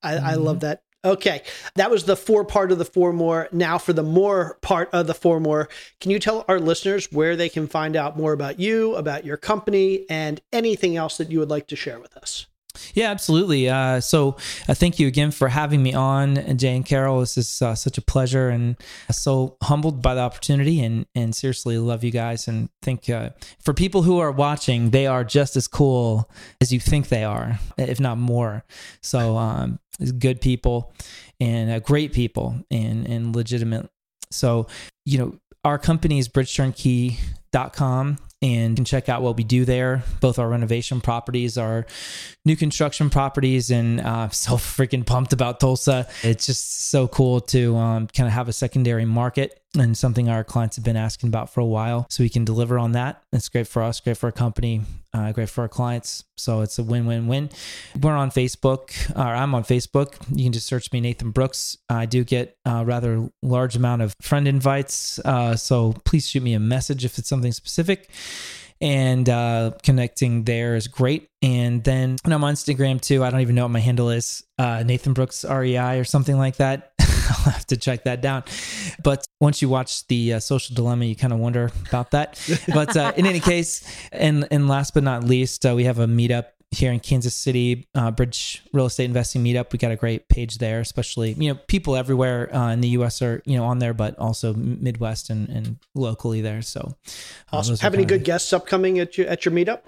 I, Mm-hmm. I love that. Okay. That was the four part of the four more. Now for the more part of the four more, can you tell our listeners where they can find out more about you, about your company, and anything else that you would like to share with us? Yeah, absolutely. Uh, so uh, thank you again for having me on, Jay and Carol. This is uh, such a pleasure, and so humbled by the opportunity, and and seriously love you guys, and think uh, for people who are watching, they are just as cool as you think they are, if not more. So um, good people and uh, great people and and legitimate. So, you know, our company is bridge turnkey dot com. And you can check out what we do there, both our renovation properties, our new construction properties, and uh, so freaking pumped about Tulsa. It's just so cool to um, kind of have a secondary market, and something our clients have been asking about for a while. So we can deliver on that. It's great for us, great for our company, uh, great for our clients. So it's a win-win-win. We're on Facebook, or I'm on Facebook. You can just search me, Nathan Brooks. I do get a rather large amount of friend invites. Uh, so please shoot me a message if it's something specific. And uh, connecting there is great. And then and I'm on Instagram too. I don't even know what my handle is. Uh, Nathan Brooks R E I or something like that. I'll have to check that down. But once you watch the uh, Social Dilemma, you kind of wonder about that. But uh, in any case, and and last but not least, uh, we have a meetup here in Kansas City, uh, Bridge Real Estate Investing Meetup. We got a great page there, especially, you know, people everywhere uh, in the U S are, you know, on there, but also Midwest and, and locally there. So uh, awesome. Have any good guests upcoming at your, at your meetup?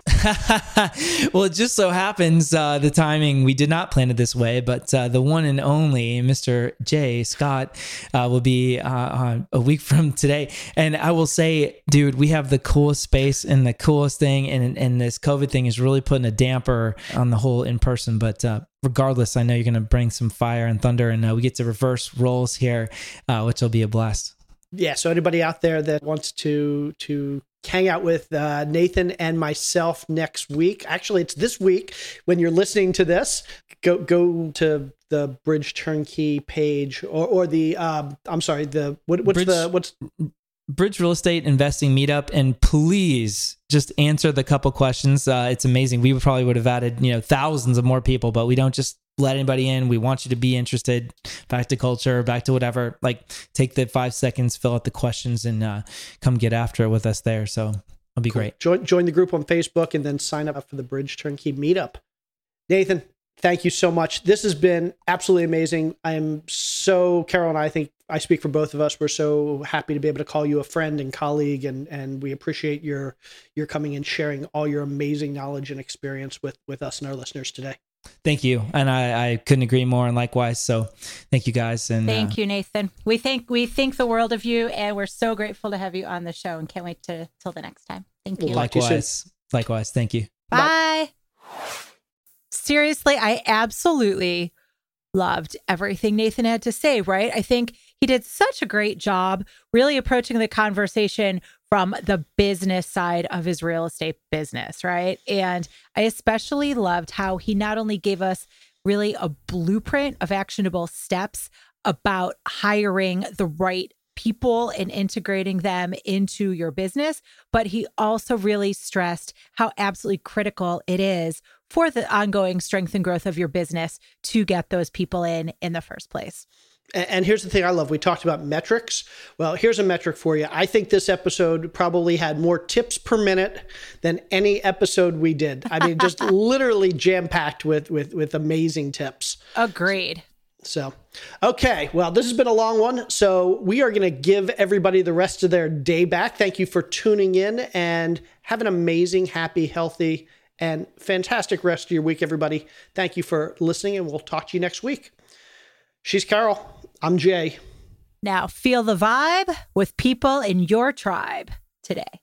Well, it just so happens uh, the timing, we did not plan it this way, but uh, the one and only Mister Jay Scott uh, will be uh, on a week from today. And I will say, dude, we have the coolest space and the coolest thing. And, and this COVID thing is really putting a damper on the whole in person. But uh, regardless, I know you're going to bring some fire and thunder, and uh, we get to reverse roles here, uh, which will be a blast. Yeah. So anybody out there that wants to to hang out with uh, Nathan and myself next week, actually, it's this week when you're listening to this, go go to the Bridge Turnkey page or or the um, I'm sorry, the what, what's Bridge, the what's Bridge Real Estate Investing Meetup, and please just answer the couple questions. Uh, it's amazing. We probably would have added, you know, thousands of more people, but we don't just let anybody in. We want you to be interested. Back to culture, back to whatever. Like, take the five seconds, fill out the questions, and uh, come get after it with us there. So it'll be cool. great. Join join the group on Facebook and then sign up for the Bridge Turnkey Meetup. Nathan, thank you so much. This has been absolutely amazing. I am so, Carol and I think I speak for both of us. We're so happy to be able to call you a friend and colleague, and, and we appreciate your, your coming and sharing all your amazing knowledge and experience with, with us and our listeners today. Thank you. And I, I couldn't agree more, and likewise. So thank you guys. And thank uh, you, Nathan. We think, we think the world of you, and we're so grateful to have you on the show, and can't wait to till the next time. Thank you. We'll talk to you soon. Likewise. Likewise. Thank you. Bye. Bye. Seriously, I absolutely loved everything Nathan had to say, right? I think he did such a great job really approaching the conversation from the business side of his real estate business, right? And I especially loved how he not only gave us really a blueprint of actionable steps about hiring the right people and integrating them into your business, but he also really stressed how absolutely critical it is for the ongoing strength and growth of your business to get those people in in the first place. And here's the thing I love. We talked about metrics. Well, here's a metric for you. I think this episode probably had more tips per minute than any episode we did. I mean, just literally jam-packed with, with, with amazing tips. Agreed. So, okay. Well, this has been a long one. So we are going to give everybody the rest of their day back. Thank you for tuning in, and have an amazing, happy, healthy, and fantastic rest of your week, everybody. Thank you for listening, and we'll talk to you next week. She's Carol. I'm Jay. Now feel the vibe with people in your tribe today.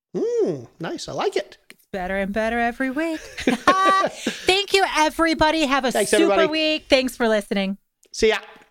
Mm, nice. I like it. It's better and better every week. Thank you, everybody. Have a Thanks, super everybody. week. Thanks for listening. See ya.